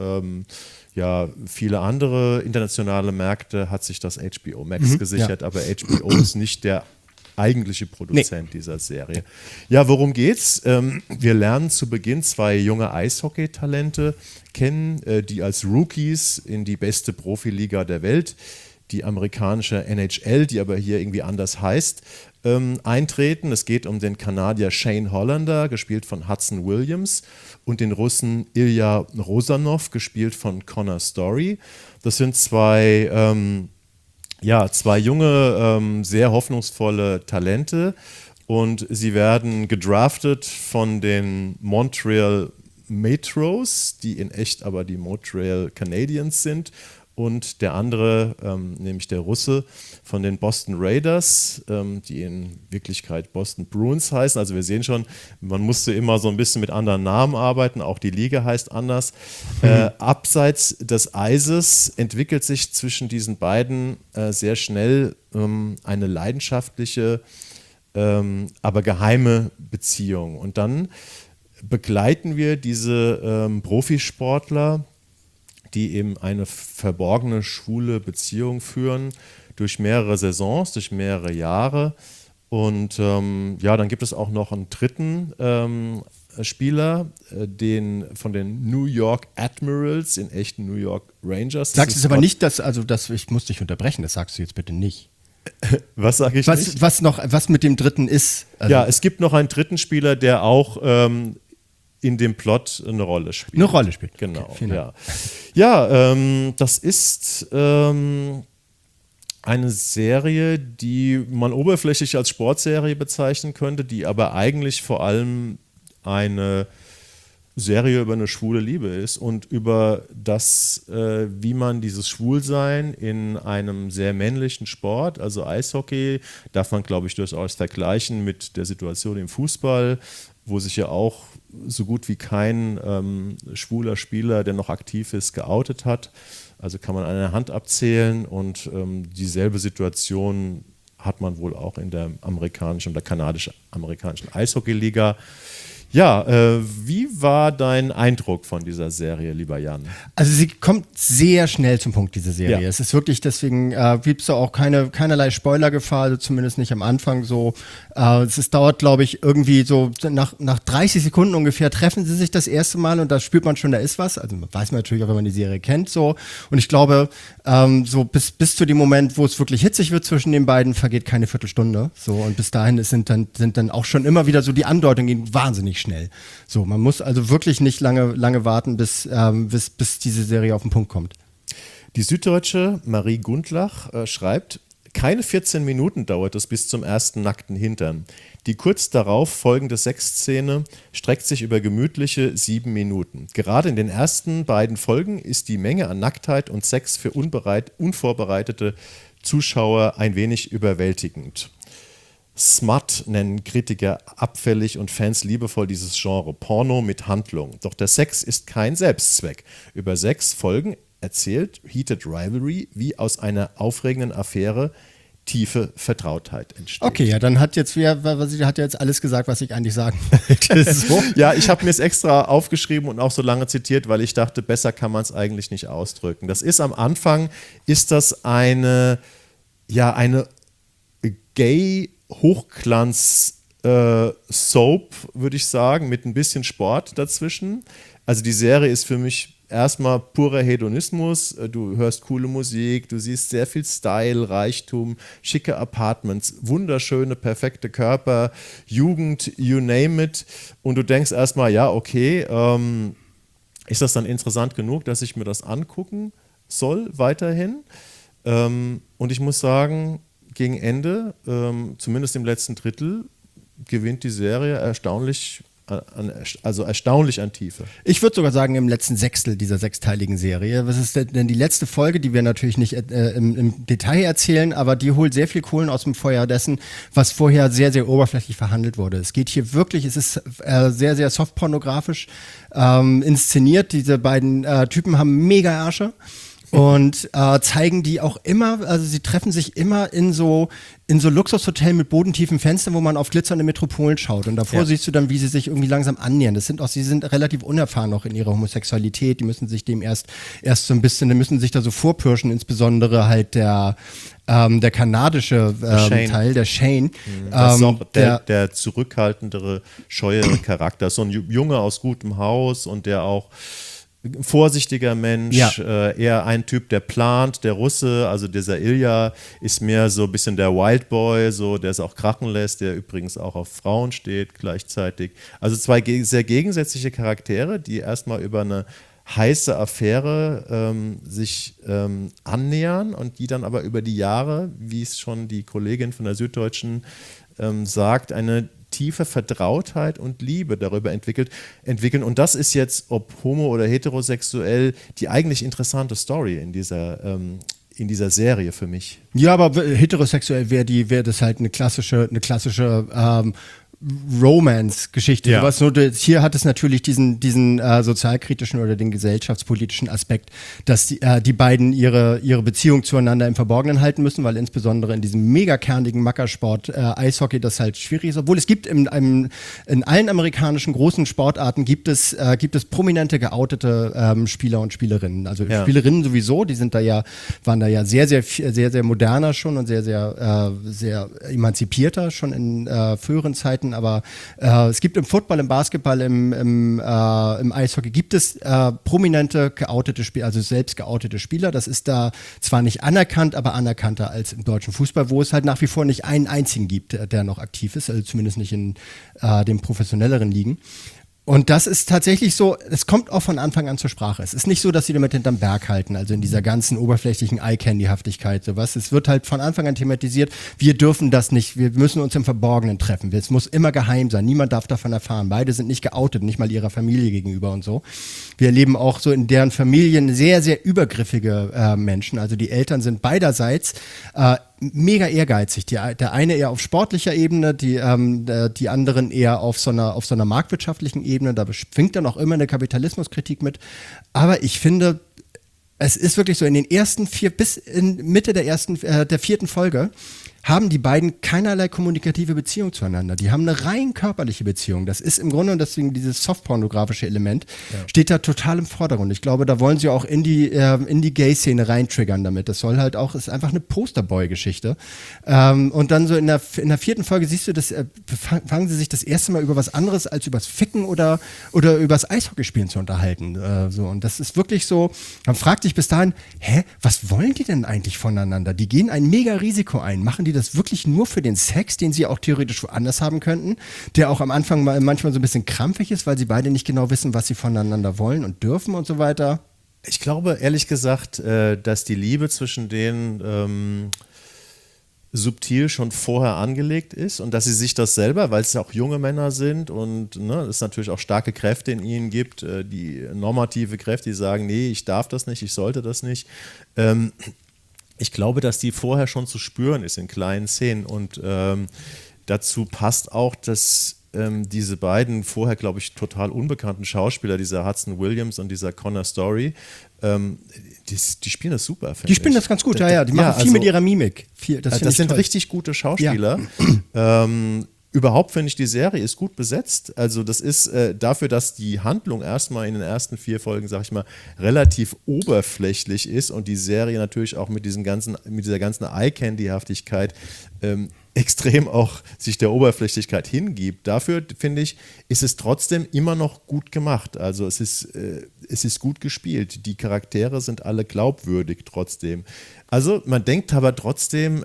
Speaker 2: viele andere internationale Märkte hat sich das HBO Max gesichert, aber HBO ist nicht der eigentliche Produzent dieser Serie. Ja, worum geht's? Wir lernen zu Beginn 2 junge Eishockey-Talente kennen, die als Rookies in die beste Profiliga der Welt, die amerikanische NHL, die aber hier irgendwie anders heißt, eintreten. Es geht um den Kanadier Shane Hollander, gespielt von Hudson Williams, und den Russen Ilya Rozanov, gespielt von Connor Story. Das sind zwei junge, sehr hoffnungsvolle Talente und sie werden gedraftet von den Montreal Metros, die in echt aber die Montreal Canadiens sind, und der andere, nämlich der Russe, von den Boston Raiders, die in Wirklichkeit Boston Bruins heißen. Also wir sehen schon, man musste immer so ein bisschen mit anderen Namen arbeiten, auch die Liga heißt anders. Abseits des Eises entwickelt sich zwischen diesen beiden sehr schnell eine leidenschaftliche, aber geheime Beziehung. Und dann begleiten wir diese Profisportler, die eben eine verborgene schwule Beziehung führen, durch mehrere Saisons, durch mehrere Jahre. Und dann gibt es auch noch einen dritten Spieler, von den New York Admirals in echten New York Rangers.
Speaker 3: Sagst du es aber nicht, ich muss dich unterbrechen, das sagst du jetzt bitte nicht.
Speaker 2: Was sage ich nicht?
Speaker 3: Was mit dem dritten ist.
Speaker 2: Also ja, es gibt noch einen dritten Spieler, der auch in dem Plot eine Rolle spielt.
Speaker 3: Eine Rolle spielt.
Speaker 2: Genau,
Speaker 3: okay,
Speaker 2: ja. Ja, das ist eine Serie, die man oberflächlich als Sportserie bezeichnen könnte, die aber eigentlich vor allem eine Serie über eine schwule Liebe ist und über das, wie man dieses Schwulsein in einem sehr männlichen Sport, also Eishockey, darf man, glaube ich, durchaus vergleichen mit der Situation im Fußball, wo sich ja auch so gut wie kein schwuler Spieler, der noch aktiv ist, geoutet hat. Also kann man an einer Hand abzählen und dieselbe Situation hat man wohl auch in der amerikanischen oder kanadisch-amerikanischen Eishockeyliga. Ja, wie war dein Eindruck von dieser Serie, lieber Jan?
Speaker 3: Also sie kommt sehr schnell zum Punkt, diese Serie.
Speaker 2: Ja.
Speaker 3: Es ist wirklich, deswegen gibt es da auch keinerlei Spoilergefahr, also zumindest nicht am Anfang so. Dauert, glaube ich, irgendwie so nach 30 Sekunden ungefähr treffen sie sich das erste Mal und da spürt man schon, da ist was. Also weiß man natürlich auch, wenn man die Serie kennt. So. Und ich glaube, so bis zu dem Moment, wo es wirklich hitzig wird zwischen den beiden, vergeht keine Viertelstunde. So. Und bis dahin sind dann auch schon immer wieder so die Andeutungen gehen wahnsinnig schnell. So, man muss also wirklich nicht lange warten, bis diese Serie auf den Punkt kommt.
Speaker 2: Die Süddeutsche Marie Gundlach schreibt: Keine 14 Minuten dauert es bis zum ersten nackten Hintern. Die kurz darauf folgende Sexszene streckt sich über gemütliche 7 Minuten. Gerade in den ersten beiden Folgen ist die Menge an Nacktheit und Sex für unvorbereitete Zuschauer ein wenig überwältigend. Smut nennen Kritiker abfällig und Fans liebevoll dieses Genre Porno mit Handlung. Doch der Sex ist kein Selbstzweck. Über 6 Folgen erzählt Heated Rivalry, wie aus einer aufregenden Affäre tiefe Vertrautheit entsteht.
Speaker 3: Okay, ja, dann hat jetzt alles gesagt, was ich eigentlich sagen wollte. So.
Speaker 2: Ja, ich habe mir es extra aufgeschrieben und auch so lange zitiert, weil ich dachte, besser kann man es eigentlich nicht ausdrücken. Das ist am Anfang, ist das eine Gay-Hochglanz-Soap, würde ich sagen, mit ein bisschen Sport dazwischen. Also die Serie ist für mich erstmal purer Hedonismus. Du hörst coole Musik, du siehst sehr viel Style, Reichtum, schicke Apartments, wunderschöne, perfekte Körper, Jugend, you name it. Und du denkst erstmal, ja, okay, ist das dann interessant genug, dass ich mir das angucken soll weiterhin? Und ich muss sagen, gegen Ende, zumindest im letzten Drittel, gewinnt die Serie erstaunlich an Tiefe.
Speaker 3: Ich würde sogar sagen, im letzten Sechstel dieser 6-teiligen Serie. Was ist denn die letzte Folge, die wir natürlich nicht im Detail erzählen, aber die holt sehr viel Kohlen aus dem Feuer dessen, was vorher sehr, sehr oberflächlich verhandelt wurde. Es geht hier wirklich, es ist sehr, sehr softpornografisch inszeniert. Diese beiden Typen haben mega Ärsche. Und zeigen die auch immer, also sie treffen sich immer in so Luxushotels mit bodentiefen Fenstern, wo man auf glitzernde Metropolen schaut. Und davor siehst du dann, wie sie sich irgendwie langsam annähern. Sie sind relativ unerfahren noch in ihrer Homosexualität. Die müssen sich dem erst so ein bisschen, die müssen sich da so vorpirschen, insbesondere halt der kanadische Teil, der Shane.
Speaker 2: Das ist auch der zurückhaltendere, scheuere Charakter. So ein Junge aus gutem Haus und der auch vorsichtiger Mensch, eher ein Typ, der plant, der Russe, also dieser Ilja ist mehr so ein bisschen der Wildboy, so, der es auch krachen lässt, der übrigens auch auf Frauen steht gleichzeitig. Also 2 sehr gegensätzliche Charaktere, die erstmal über eine heiße Affäre sich annähern und die dann aber über die Jahre, wie es schon die Kollegin von der Süddeutschen sagt, eine tiefe Vertrautheit und Liebe darüber entwickeln. Und das ist jetzt, ob homo- oder heterosexuell, die eigentlich interessante Story in dieser Serie für mich. Ja,
Speaker 3: aber heterosexuell wäre das halt eine klassische Romance-Geschichte.
Speaker 2: Ja.
Speaker 3: Hier hat es natürlich diesen sozialkritischen oder den gesellschaftspolitischen Aspekt, dass die beiden ihre Beziehung zueinander im Verborgenen halten müssen, weil insbesondere in diesem mega kernigen Mackersport Eishockey das halt schwierig ist. Obwohl es gibt in allen amerikanischen großen Sportarten gibt es prominente geoutete Spieler und Spielerinnen. Also Spielerinnen sowieso, die waren da ja sehr, sehr, sehr, sehr moderner schon und sehr, sehr, sehr emanzipierter schon in früheren Zeiten. kann, aber es gibt im Football, im Basketball, im Eishockey gibt es prominente geoutete Spieler, also selbst geoutete Spieler. Das ist da zwar nicht anerkannt, aber anerkannter als im deutschen Fußball, wo es halt nach wie vor nicht einen einzigen gibt, der noch aktiv ist, also zumindest nicht in den professionelleren Ligen. Und das ist tatsächlich so, es kommt auch von Anfang an zur Sprache. Es ist nicht so, dass sie damit hinterm Berg halten, also in dieser ganzen oberflächlichen Eye-Candy-Haftigkeit, sowas. Es wird halt von Anfang an thematisiert, wir dürfen das nicht, wir müssen uns im Verborgenen treffen. Es muss immer geheim sein, niemand darf davon erfahren. Beide sind nicht geoutet, nicht mal ihrer Familie gegenüber und so. Wir erleben auch so in deren Familien sehr, sehr übergriffige Menschen. Also die Eltern sind beiderseits mega ehrgeizig. Der eine eher auf sportlicher Ebene, die anderen eher auf so einer marktwirtschaftlichen Ebene. Da schwingt dann auch immer eine Kapitalismuskritik mit. Aber ich finde, es ist wirklich so, in den ersten bis in Mitte der 4. Folge haben die beiden keinerlei kommunikative Beziehung zueinander. Die haben eine rein körperliche Beziehung. Das ist im Grunde, und deswegen dieses softpornografische Element, steht da total im Vordergrund. Ich glaube, da wollen sie auch in die Gay-Szene reintriggern damit. Das soll halt auch, ist einfach eine Posterboy-Geschichte. Und dann so in der 4. Folge siehst du, das fangen sie sich das erste Mal über was anderes als übers Ficken oder übers Eishockeyspielen zu unterhalten. Und das ist wirklich so, man fragt sich bis dahin, was wollen die denn eigentlich voneinander? Die gehen ein mega Risiko ein. Machen die das wirklich nur für den Sex, den sie auch theoretisch woanders haben könnten, der auch am Anfang manchmal so ein bisschen krampfig ist, weil sie beide nicht genau wissen, was sie voneinander wollen und dürfen und so weiter?
Speaker 2: Ich glaube, ehrlich gesagt, dass die Liebe zwischen denen subtil schon vorher angelegt ist und dass sie sich das selber, weil es ja auch junge Männer sind und es natürlich auch starke Kräfte in ihnen gibt, die normative Kräfte, die sagen, nee, ich darf das nicht, ich sollte das nicht. Ich glaube, dass die vorher schon zu spüren ist in kleinen Szenen und dazu passt auch, dass diese beiden vorher, glaube ich, total unbekannten Schauspieler, dieser Hudson Williams und dieser Connor Story, die spielen das super, finde ich.
Speaker 3: Die spielen das ganz gut, ja. Die machen viel mit ihrer Mimik.
Speaker 2: Das sind toll. Richtig gute Schauspieler. Ja. Überhaupt finde ich, die Serie ist gut besetzt. Also das ist dafür, dass die Handlung erstmal in den ersten 4 Folgen, sag ich mal, relativ oberflächlich ist und die Serie natürlich auch mit dieser ganzen Eye-Candy-Haftigkeit extrem auch sich der Oberflächlichkeit hingibt. Dafür, finde ich, ist es trotzdem immer noch gut gemacht. Also es ist gut gespielt. Die Charaktere sind alle glaubwürdig trotzdem. Also man denkt aber trotzdem,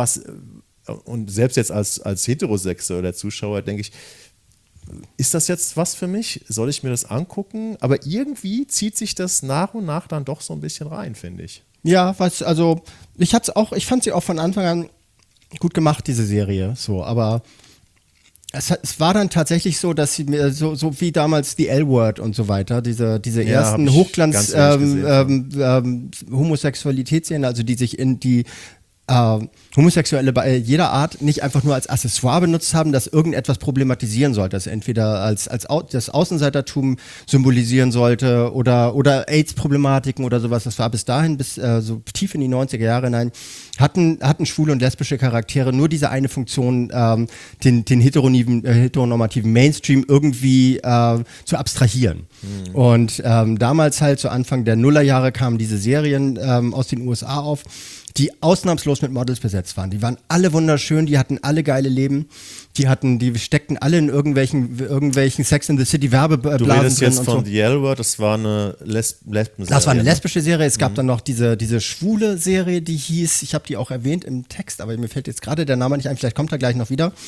Speaker 2: und selbst jetzt als heterosexueller Zuschauer denke ich, ist das jetzt was für mich? Soll ich mir das angucken? Aber irgendwie zieht sich das nach und nach dann doch so ein bisschen rein, finde ich.
Speaker 3: Ja, ich fand sie auch von Anfang an gut gemacht, diese Serie, so, aber es war dann tatsächlich so, dass sie mir so wie damals die L-Word und so weiter, diese ersten Hochglanz Homosexualitätsszenen, also die sich in die Homosexuelle bei jeder Art nicht einfach nur als Accessoire benutzt haben, das irgendetwas problematisieren sollte, das entweder als das Außenseitertum symbolisieren sollte oder AIDS-Problematiken oder sowas. Das war bis dahin, bis so tief in die 90er Jahre hinein, hatten schwule und lesbische Charaktere nur diese eine Funktion, den heteronormativen Mainstream irgendwie zu abstrahieren. Mhm. Und damals halt zu Anfang der Nullerjahre kamen diese Serien aus den USA auf, die ausnahmslos mit Models besetzt waren. Die waren alle wunderschön, die hatten alle geile Leben, die steckten alle in irgendwelchen Sex in the City Werbeblasen drin.
Speaker 2: Du redest jetzt von The L-Word, das war eine Lesben-Serie.
Speaker 3: Das war eine lesbische Serie, es gab dann noch diese schwule Serie, die hieß, ich habe die auch erwähnt im Text, aber mir fällt jetzt gerade der Name nicht ein, vielleicht kommt er gleich noch wieder.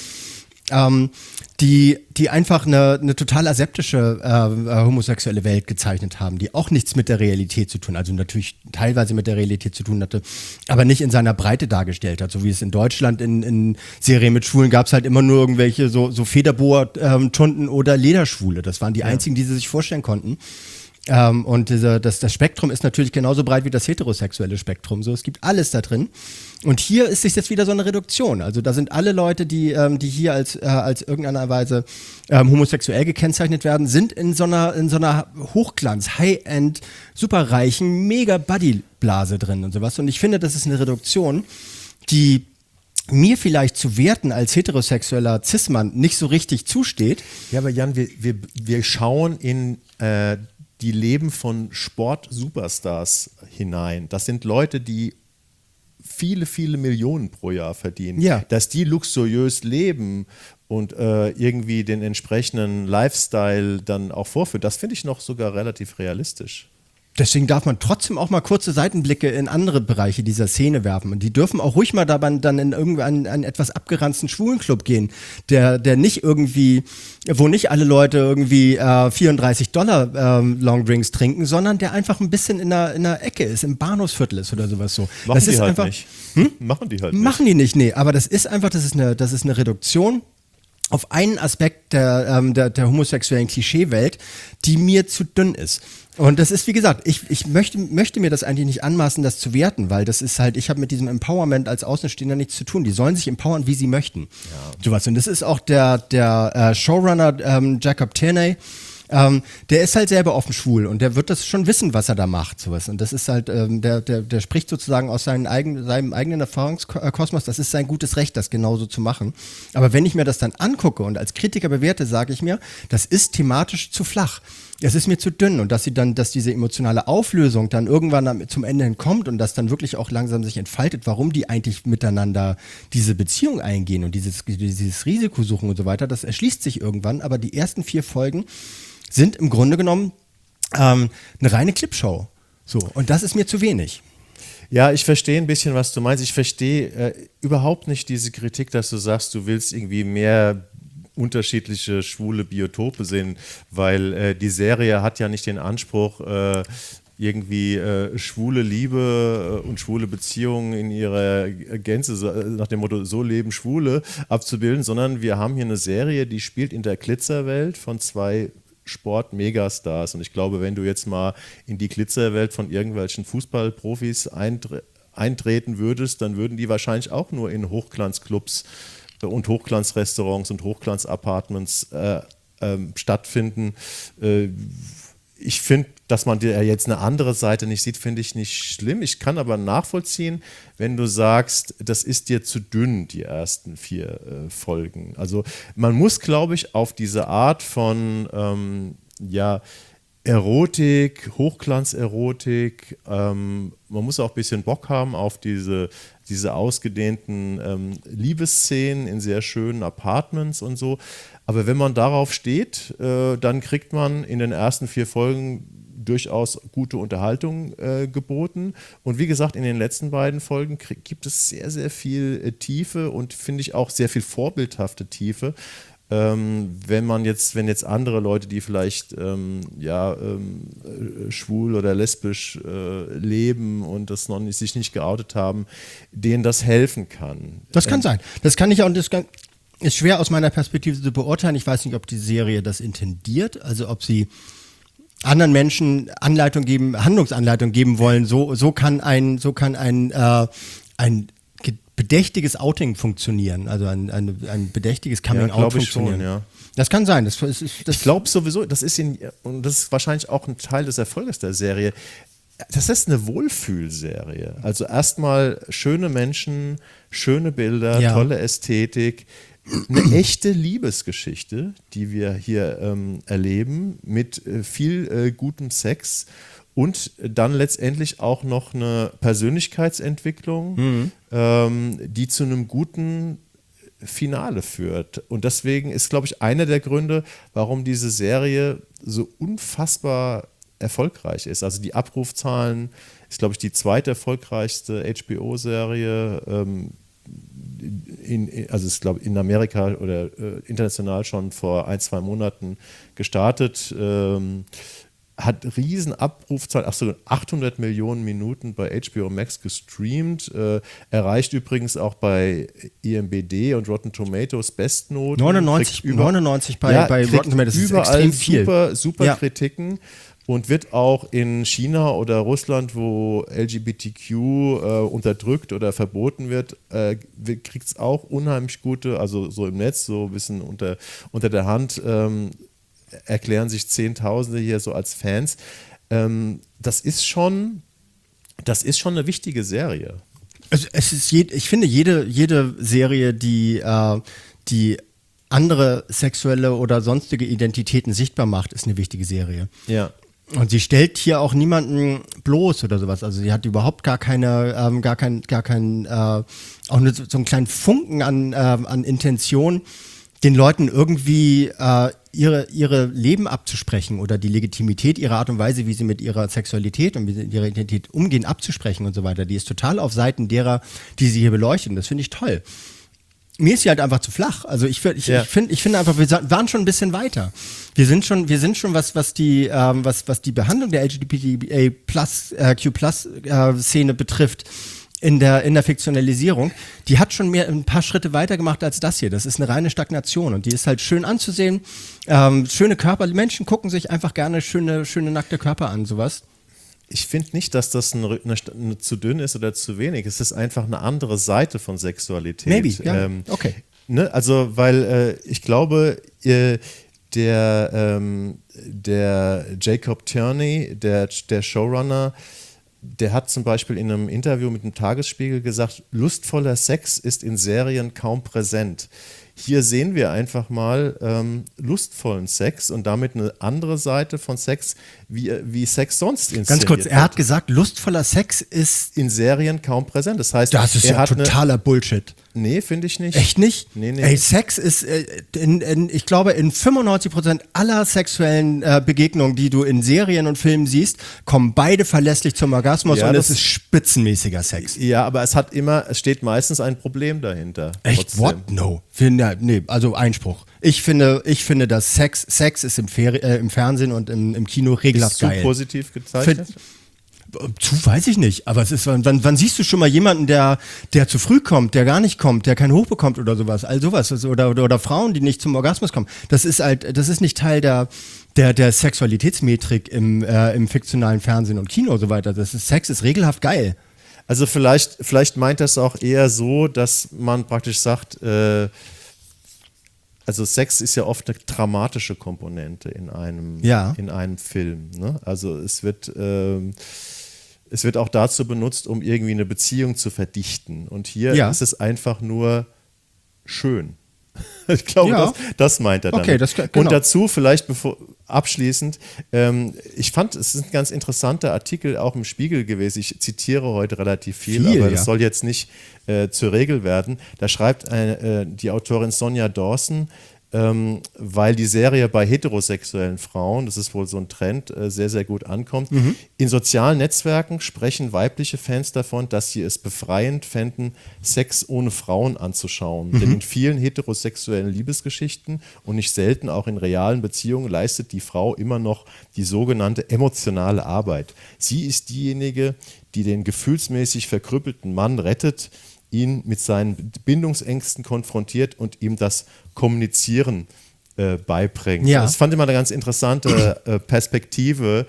Speaker 3: Die einfach eine total aseptische homosexuelle Welt gezeichnet haben, die auch nichts mit der Realität zu tun, also natürlich teilweise mit der Realität zu tun hatte, aber nicht in seiner Breite dargestellt hat, so wie es in Deutschland in Serien mit Schwulen gab es halt immer nur irgendwelche so Federboa-Tunden oder Lederschwule, das waren die einzigen, die sie sich vorstellen konnten. Und das Spektrum ist natürlich genauso breit wie das heterosexuelle Spektrum. So, es gibt alles da drin. Und hier ist es jetzt wieder so eine Reduktion. Also da sind alle Leute, die hier als irgendeiner Weise homosexuell gekennzeichnet werden, sind in so einer Hochglanz, High-End, superreichen, Mega-Buddy-Blase drin und sowas. Und ich finde, das ist eine Reduktion, die mir vielleicht zu werten als heterosexueller Cis-Mann nicht so richtig zusteht.
Speaker 2: Ja, aber Jan, wir schauen in die Leben von Sport-Superstars hinein. Das sind Leute, die viele, viele Millionen pro Jahr verdienen,
Speaker 3: Ja.
Speaker 2: dass die luxuriös leben und irgendwie den entsprechenden Lifestyle dann auch vorführen, das finde ich noch sogar relativ realistisch.
Speaker 3: Deswegen darf man trotzdem auch mal kurze Seitenblicke in andere Bereiche dieser Szene werfen. Und die dürfen auch ruhig mal dann in einen etwas abgeranzten Schwulenclub gehen, der nicht irgendwie, wo nicht alle Leute irgendwie $34 Longdrinks trinken, sondern der einfach ein bisschen in einer Ecke ist, im Bahnhofsviertel ist oder sowas so.
Speaker 2: Machen
Speaker 3: das
Speaker 2: die
Speaker 3: ist
Speaker 2: halt
Speaker 3: einfach,
Speaker 2: nicht. Machen die halt
Speaker 3: Machen die nicht, nee. Aber das ist eine Reduktion auf einen Aspekt der homosexuellen Klischeewelt, die mir zu dünn ist. Und das ist, wie gesagt, ich möchte mir das eigentlich nicht anmaßen, das zu werten, weil das ist halt, ich habe mit diesem Empowerment als Außenstehender nichts zu tun. Die sollen sich empowern, wie sie möchten. Ja. Sowas. Und das ist auch der Showrunner Jacob Tierney. Der ist halt selber offen schwul und der wird das schon wissen, was er da macht, sowas. Und das ist halt, der spricht sozusagen aus seinem eigenen Erfahrungskosmos, das ist sein gutes Recht, das genauso zu machen. Aber wenn ich mir das dann angucke und als Kritiker bewerte, sage ich mir, das ist thematisch zu flach. Es ist mir zu dünn und dass diese emotionale Auflösung dann irgendwann zum Ende hin kommt und dass dann wirklich auch langsam sich entfaltet, warum die eigentlich miteinander diese Beziehung eingehen und dieses Risiko suchen und so weiter, das erschließt sich irgendwann, aber die ersten 4 Folgen sind im Grunde genommen eine reine Clipshow. So, und das ist mir zu wenig.
Speaker 2: Ja, ich verstehe ein bisschen, was du meinst. Ich verstehe überhaupt nicht diese Kritik, dass du sagst, du willst irgendwie mehr unterschiedliche schwule Biotope sehen, weil die Serie hat ja nicht den Anspruch, irgendwie schwule Liebe und schwule Beziehungen in ihrer Gänze nach dem Motto so leben Schwule abzubilden, sondern wir haben hier eine Serie, die spielt in der Glitzerwelt von 2 Sport-Megastars. Und ich glaube, wenn du jetzt mal in die Glitzerwelt von irgendwelchen Fußballprofis eintreten würdest, dann würden die wahrscheinlich auch nur in Hochglanzclubs und Hochglanzrestaurants und Hochglanzapartments stattfinden. Ich finde, dass man dir jetzt eine andere Seite nicht sieht, finde ich nicht schlimm. Ich kann aber nachvollziehen, wenn du sagst, das ist dir zu dünn, die ersten 4 Folgen. Also man muss, glaube ich, auf diese Art von Erotik, Hochglanzerotik, man muss auch ein bisschen Bock haben auf diese ausgedehnten Liebesszenen in sehr schönen Apartments und so. Aber wenn man darauf steht, dann kriegt man in den ersten 4 Folgen durchaus gute Unterhaltung geboten. Und wie gesagt, in den letzten beiden Folgen gibt es sehr, sehr viel Tiefe und finde ich auch sehr viel vorbildhafte Tiefe. Wenn jetzt andere Leute, die vielleicht schwul oder lesbisch leben und das sich nicht geoutet haben, denen das helfen kann.
Speaker 3: Das kann sein. Das kann ich auch. Ist schwer aus meiner Perspektive zu beurteilen. Ich weiß nicht, ob die Serie das intendiert, also ob sie anderen Menschen Handlungsanleitung geben wollen. So kann ein bedächtiges Outing funktionieren, also ein bedächtiges Coming-out funktionieren.
Speaker 2: Schon, ja.
Speaker 3: Das kann sein.
Speaker 2: Ich glaube sowieso, das ist wahrscheinlich auch ein Teil des Erfolges der Serie. Das ist eine Wohlfühlserie. Also erstmal schöne Menschen, schöne Bilder, tolle Ästhetik, eine echte Liebesgeschichte, die wir hier erleben, mit viel gutem Sex. Und dann letztendlich auch noch eine Persönlichkeitsentwicklung, die zu einem guten Finale führt. Und deswegen ist, glaube ich, einer der Gründe, warum diese Serie so unfassbar erfolgreich ist. Also die Abrufzahlen ist, glaube ich, die zweiterfolgreichste HBO-Serie. Also ist, glaube ich, in Amerika oder international schon vor 1-2 Monaten gestartet. Hat riesen Abrufzahlen, 800 Millionen Minuten bei HBO Max gestreamt, erreicht übrigens auch bei IMDb und Rotten Tomatoes Bestnoten.
Speaker 3: 99 bei Rotten Tomatoes ist extrem viel.
Speaker 2: Super Kritiken und wird auch in China oder Russland, wo LGBTQ unterdrückt oder verboten wird, kriegt es auch unheimlich gute, also so im Netz, so ein bisschen unter der Hand, erklären sich Zehntausende hier so als Fans. Das ist schon eine wichtige Serie.
Speaker 3: Also ich finde, jede Serie, die andere sexuelle oder sonstige Identitäten sichtbar macht, ist eine wichtige Serie.
Speaker 2: Ja.
Speaker 3: Und sie stellt hier auch niemanden bloß oder sowas. Also sie hat überhaupt gar keine, auch nur so einen kleinen Funken an Intention, den Leuten irgendwie ihre Leben abzusprechen oder die Legitimität ihrer Art und Weise, wie sie mit ihrer Sexualität und mit ihrer Identität umgehen, abzusprechen und so weiter. Die ist total auf Seiten derer, die sie hier beleuchten. Das finde ich toll. Mir ist sie halt einfach zu flach. Also ich finde einfach, wir waren schon ein bisschen weiter. Wir sind schon was die Behandlung der LGBTQ+-Szene betrifft, in der Fiktionalisierung, die hat schon ein paar Schritte weiter gemacht als das hier. Das ist eine reine Stagnation und die ist halt schön anzusehen. Schöne Körper, die Menschen gucken sich einfach gerne schöne nackte Körper an, sowas.
Speaker 2: Ich finde nicht, dass das eine zu dünn ist oder zu wenig. Es ist einfach eine andere Seite von Sexualität.
Speaker 3: Maybe, ja, okay.
Speaker 2: Ne? Also, weil ich glaube, der Jacob Turney, der Showrunner, der hat zum Beispiel in einem Interview mit dem Tagesspiegel gesagt, lustvoller Sex ist in Serien kaum präsent. Hier sehen wir einfach mal lustvollen Sex und damit eine andere Seite von Sex, wie Sex sonst inszeniert
Speaker 3: Ganz kurz,
Speaker 2: wird.
Speaker 3: er hat gesagt, lustvoller Sex ist
Speaker 2: in Serien kaum präsent. Das heißt,
Speaker 3: das ist ja totaler Bullshit.
Speaker 2: Nee, finde ich nicht.
Speaker 3: Echt nicht?
Speaker 2: Nee.
Speaker 3: Ey, Sex ist, ich glaube, in 95% aller sexuellen Begegnungen, die du in Serien und Filmen siehst, kommen beide verlässlich zum Orgasmus
Speaker 2: Ja,
Speaker 3: und es ist spitzenmäßiger Sex.
Speaker 2: Ja, aber es steht meistens ein Problem dahinter.
Speaker 3: Echt?
Speaker 2: Trotzdem.
Speaker 3: What? No. Nee, also Einspruch. Ich finde, dass Sex ist im Fernsehen und im Kino regelhaft geil.
Speaker 2: Ist zu positiv gezeichnet?
Speaker 3: Weiß ich nicht, aber es ist, wann siehst du schon mal jemanden, der zu früh kommt, der gar nicht kommt, der keinen Hoch bekommt oder sowas, all sowas, oder Frauen, die nicht zum Orgasmus kommen. Das ist nicht Teil der Sexualitätsmetrik im fiktionalen Fernsehen und Kino und so weiter. Sex ist regelhaft geil.
Speaker 2: Also vielleicht meint das auch eher so, dass man praktisch sagt, also Sex ist ja oft eine dramatische Komponente in einem Film. Ne? Also es wird auch dazu benutzt, um irgendwie eine Beziehung zu verdichten. Und hier ist es einfach nur schön. Ich glaube, das meint er damit.
Speaker 3: Okay, genau.
Speaker 2: Und dazu vielleicht abschließend, ich fand, es ist ein ganz interessanter Artikel auch im Spiegel gewesen. Ich zitiere heute relativ viel, aber das soll jetzt nicht zur Regel werden. Da schreibt die Autorin Sonja Dawson, weil die Serie bei heterosexuellen Frauen, das ist wohl so ein Trend, sehr, sehr gut ankommt. Mhm. In sozialen Netzwerken sprechen weibliche Fans davon, dass sie es befreiend fänden, Sex ohne Frauen anzuschauen. Mhm. Denn in vielen heterosexuellen Liebesgeschichten und nicht selten auch in realen Beziehungen leistet die Frau immer noch die sogenannte emotionale Arbeit. Sie ist diejenige, die den gefühlsmäßig verkrüppelten Mann rettet, ihn mit seinen Bindungsängsten konfrontiert und ihm das Kommunizieren beibringt.
Speaker 3: Ja.
Speaker 2: Das fand ich mal eine ganz interessante Perspektive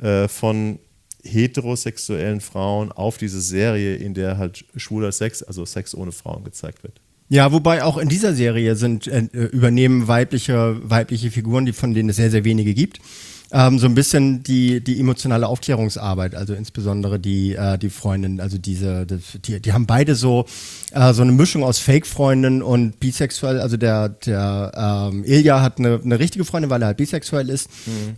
Speaker 2: von heterosexuellen Frauen auf diese Serie, in der halt schwuler Sex, also Sex ohne Frauen gezeigt wird.
Speaker 3: Ja, wobei auch in dieser Serie übernehmen weibliche Figuren, von denen es sehr, sehr wenige gibt, so ein bisschen die emotionale Aufklärungsarbeit, also insbesondere die Freundin, also die haben beide so eine Mischung aus Fake-Freundin und bisexuell, also der Ilja hat eine richtige Freundin, weil er halt bisexuell ist,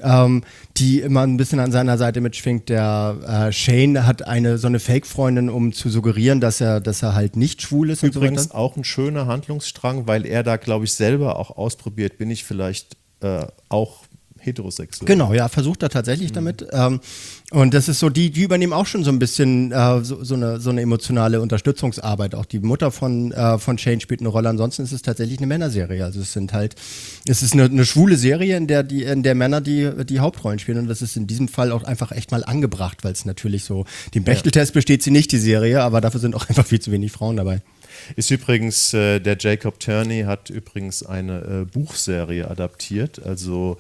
Speaker 3: die immer ein bisschen an seiner Seite mitschwingt. Der Shane hat so eine Fake-Freundin, um zu suggerieren, dass er halt nicht schwul ist.
Speaker 2: Übrigens
Speaker 3: und so weiter.
Speaker 2: Auch ein schöner Handlungsstrang, weil er da, glaube ich, selber auch ausprobiert, bin ich vielleicht auch heterosexuell.
Speaker 3: Genau, ja, versucht er tatsächlich damit. Und das ist so, die übernehmen auch schon so ein bisschen so eine emotionale Unterstützungsarbeit. Auch die Mutter von Shane spielt eine Rolle. Ansonsten ist es tatsächlich eine Männerserie. Also es ist eine schwule Serie, in der Männer die Hauptrollen spielen. Und das ist in diesem Fall auch einfach echt mal angebracht, weil es natürlich so, den Bechteltest besteht sie nicht, die Serie, aber dafür sind auch einfach viel zu wenig Frauen dabei.
Speaker 2: Ist übrigens, der Jacob Turney hat übrigens eine Buchserie adaptiert. Also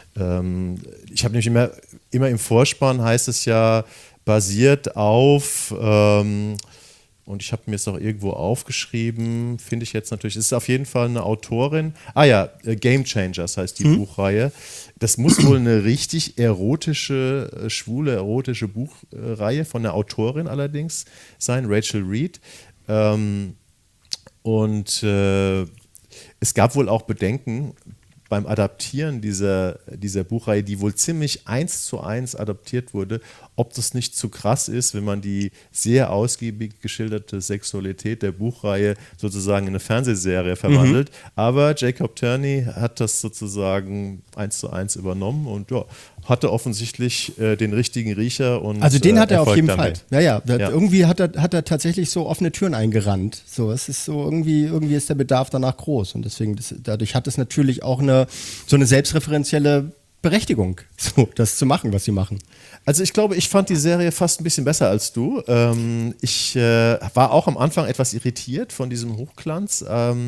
Speaker 2: ich habe nämlich immer im Vorspann heißt es ja, basiert auf, und ich habe mir es auch irgendwo aufgeschrieben, finde ich jetzt natürlich, es ist auf jeden Fall eine Autorin. Game Changers heißt die Buchreihe. Das muss wohl eine richtig schwule erotische Buchreihe von der Autorin allerdings sein, Rachel Reed. Und es gab wohl auch Bedenken beim Adaptieren dieser Buchreihe, die wohl ziemlich 1:1 adaptiert wurde, ob das nicht zu krass ist, wenn man die sehr ausgiebig geschilderte Sexualität der Buchreihe sozusagen in eine Fernsehserie verwandelt. Aber Jacob Turney hat das sozusagen 1:1 übernommen und ja, hatte offensichtlich den richtigen Riecher und
Speaker 3: also den hat er auf jeden
Speaker 2: damit.
Speaker 3: Fall. Ja. Irgendwie hat er tatsächlich so offene Türen eingerannt. So, es ist so irgendwie ist der Bedarf danach groß und deswegen dadurch hat es natürlich auch so eine selbstreferenzielle Berechtigung, so das zu machen, was sie machen.
Speaker 2: Also ich glaube, ich fand die Serie fast ein bisschen besser als du. Ich war auch am Anfang etwas irritiert von diesem Hochglanz,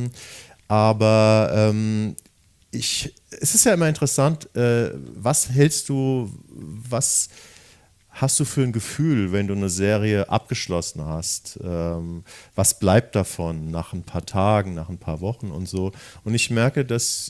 Speaker 2: aber es ist ja immer interessant, was hast du für ein Gefühl, wenn du eine Serie abgeschlossen hast? Was bleibt davon nach ein paar Tagen, nach ein paar Wochen und so? Und ich merke, dass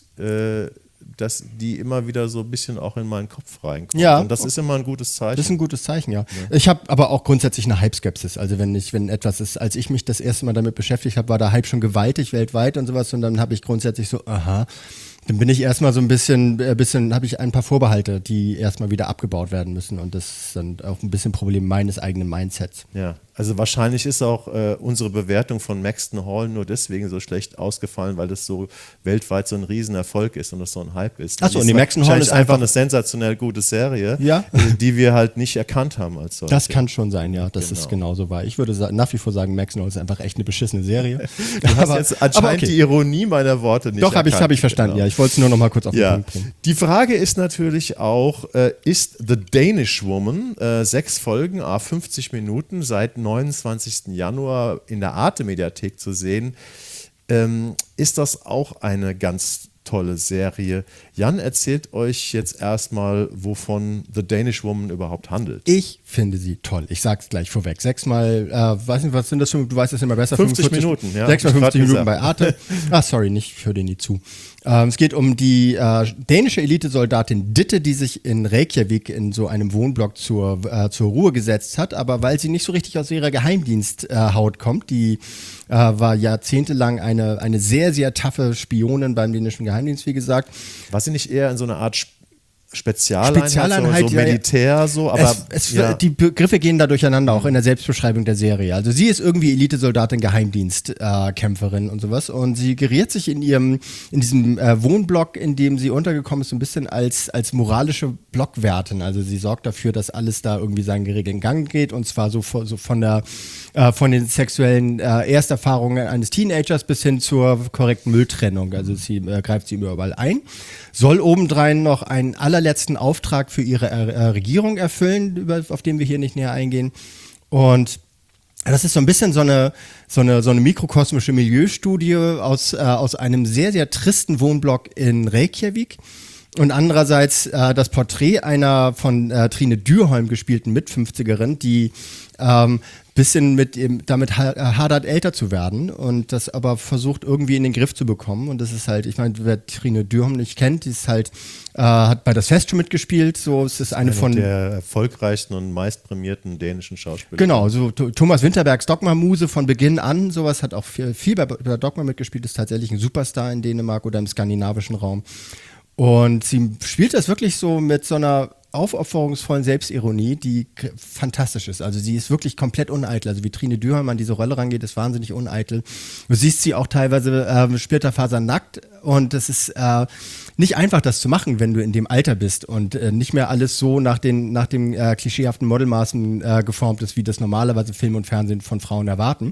Speaker 2: die immer wieder so ein bisschen auch in meinen Kopf reinkommt.
Speaker 3: Ja.
Speaker 2: Und das ist immer ein gutes Zeichen.
Speaker 3: Das ist ein gutes Zeichen, ja. Ich habe aber auch grundsätzlich eine Hype-Skepsis. Also wenn etwas ist, als ich mich das erste Mal damit beschäftigt habe, war der Hype schon gewaltig weltweit und sowas und dann habe ich grundsätzlich so, dann bin ich erstmal so ein bisschen habe ich ein paar Vorbehalte, die erstmal wieder abgebaut werden müssen und das ist dann auch ein bisschen Problem meines eigenen Mindsets.
Speaker 2: Ja, also wahrscheinlich ist auch unsere Bewertung von Maxton Hall nur deswegen so schlecht ausgefallen, weil das so weltweit so ein Riesenerfolg ist und das so ein Hype ist.
Speaker 3: Achso, und die Maxton Hall ist
Speaker 2: einfach eine sensationell gute Serie, die wir halt nicht erkannt haben als solche.
Speaker 3: Das kann schon sein, ja, dass es genauso war. Ich würde nach wie vor sagen, Maxton Hall ist einfach echt eine beschissene Serie.
Speaker 2: Du hast jetzt anscheinend die Ironie meiner Worte nicht erkannt.
Speaker 3: Doch, habe ich verstanden, ja. Ich wollte es nur noch mal kurz auf den Punkt bringen.
Speaker 2: Die Frage ist natürlich auch, ist The Danish Woman 6 Folgen, 50 Minuten, seit 29. Januar in der Arte-Mediathek zu sehen. Ist das auch eine ganz tolle Serie? Jan erzählt euch jetzt erstmal, wovon The Danish Woman überhaupt handelt.
Speaker 3: Ich finde sie toll. Ich sag's gleich vorweg. 6 mal, weiß nicht, was sind das für, du weißt es immer besser.
Speaker 2: 50 Minuten, ja.
Speaker 3: 6 mal 50 Minuten bei Arte. Sorry, ich höre dir nie zu. Es geht um die dänische Elitesoldatin Ditte, die sich in Reykjavik in so einem Wohnblock zur Ruhe gesetzt hat, aber weil sie nicht so richtig aus ihrer Geheimdiensthaut kommt, die war jahrzehntelang eine sehr, sehr taffe Spionin beim dänischen Geheimdienst, wie gesagt.
Speaker 2: War sie nicht eher in so einer Art Spezialeinheit, so Militär, so, aber
Speaker 3: die Begriffe gehen da durcheinander, auch in der Selbstbeschreibung der Serie. Also sie ist irgendwie Elitesoldatin, Geheimdienstkämpferin und sowas und sie geriert sich in diesem Wohnblock, in dem sie untergekommen ist, so ein bisschen als moralische Blockwärtin. Also sie sorgt dafür, dass alles da irgendwie seinen geregelten Gang geht und zwar so von den sexuellen Ersterfahrungen eines Teenagers bis hin zur korrekten Mülltrennung. Also sie greift sie überall ein, soll obendrein noch einen allerletzten Auftrag für ihre Regierung erfüllen, auf den wir hier nicht näher eingehen. Und das ist so ein bisschen so eine mikrokosmische Milieustudie aus einem sehr, sehr tristen Wohnblock in Reykjavik. Und andererseits das Porträt einer von Trine Dyrholm gespielten Mit-50erin, die bisschen damit hadert, älter zu werden und das aber versucht irgendwie in den Griff zu bekommen. Und das ist halt, ich meine, wer Trine Dyrholm nicht kennt, die ist halt, hat bei Das Fest schon mitgespielt. So, es ist eine von
Speaker 2: der erfolgreichsten und meistprämierten dänischen Schauspieler.
Speaker 3: Genau, so Thomas Winterbergs Dogma-Muse von Beginn an. Sowas hat auch viel bei Dogma mitgespielt, ist tatsächlich ein Superstar in Dänemark oder im skandinavischen Raum. Und sie spielt das wirklich so mit so einer aufopferungsvollen Selbstironie, die fantastisch ist. Also sie ist wirklich komplett uneitel. Also wie Trine Dyrholm an diese Rolle rangeht, ist wahnsinnig uneitel. Du siehst sie auch teilweise splitterfasernackt und es ist nicht einfach, das zu machen, wenn du in dem Alter bist und nicht mehr alles so nach den klischeehaften Modelmaßen geformt ist, wie das normalerweise Film und Fernsehen von Frauen erwarten.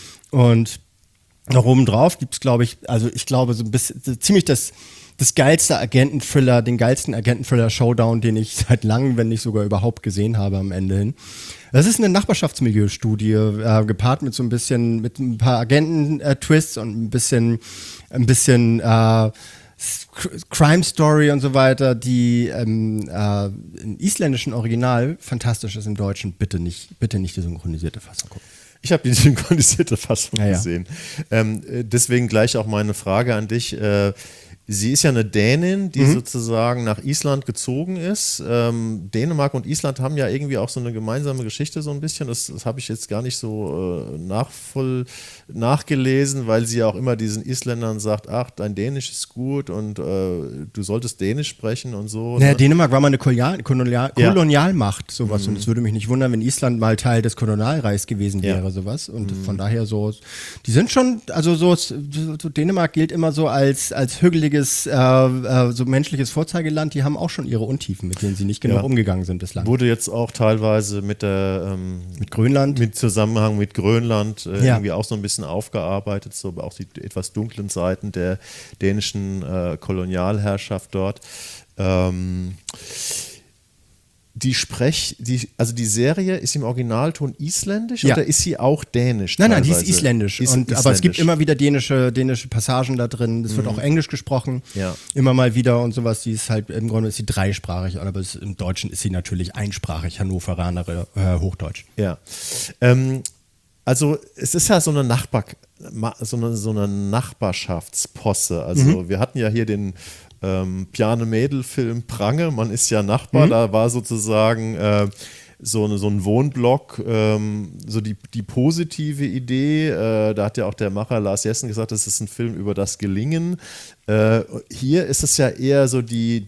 Speaker 3: Und noch oben drauf gibt es, glaube ich, so ein bisschen ziemlich das geilste Agenten-Thriller, den geilsten Agenten-Thriller-Showdown, den ich seit langem, wenn nicht sogar überhaupt gesehen habe am Ende hin. Das ist eine Nachbarschaftsmilieu-Studie, gepaart mit so ein bisschen, mit ein paar Agenten-Twists und ein bisschen Crime-Story und so weiter, die im isländischen Original fantastisch ist, im Deutschen bitte nicht die synchronisierte Fassung gucken.
Speaker 2: Ich habe die synchronisierte Fassung gesehen. Deswegen gleich auch meine Frage an dich. sie ist ja eine Dänin, die sozusagen nach Island gezogen ist. Dänemark und Island haben ja irgendwie auch so eine gemeinsame Geschichte so ein bisschen. Das habe ich jetzt gar nicht so nachgelesen, weil sie ja auch immer diesen Isländern sagt, ach, dein Dänisch ist gut und du solltest Dänisch sprechen und so.
Speaker 3: Naja, Dänemark war mal eine Kolonialmacht, sowas. Und es würde mich nicht wundern, wenn Island mal Teil des Kolonialreichs gewesen wäre, sowas. Und von daher so, die sind schon, also so Dänemark gilt immer so als hügeliges, so menschliches Vorzeigeland. Die haben auch schon ihre Untiefen, mit denen sie nicht genug umgegangen sind bislang.
Speaker 2: Wurde jetzt auch teilweise mit
Speaker 3: Grönland,
Speaker 2: mit Zusammenhang mit Grönland irgendwie auch so ein bisschen aufgearbeitet, so auch die etwas dunklen Seiten der dänischen Kolonialherrschaft dort. Die Serie ist im Originalton isländisch oder ist sie auch dänisch?
Speaker 3: Nein, die ist isländisch. Aber es gibt immer wieder dänische Passagen da drin. Es wird auch Englisch gesprochen, immer mal wieder und sowas. Die ist halt, im Grunde ist sie dreisprachig, aber im Deutschen ist sie natürlich einsprachig, Hannoveraner Hochdeutsch.
Speaker 2: Ja. Also es ist ja so eine Nachbarschaftsposse. Also wir hatten ja hier den Bjarne Mädel-Film Prange, man ist ja Nachbar, da war sozusagen so ein Wohnblock, so die positive Idee, da hat ja auch der Macher Lars Jessen gesagt, das ist ein Film über das Gelingen. Hier ist es ja eher so die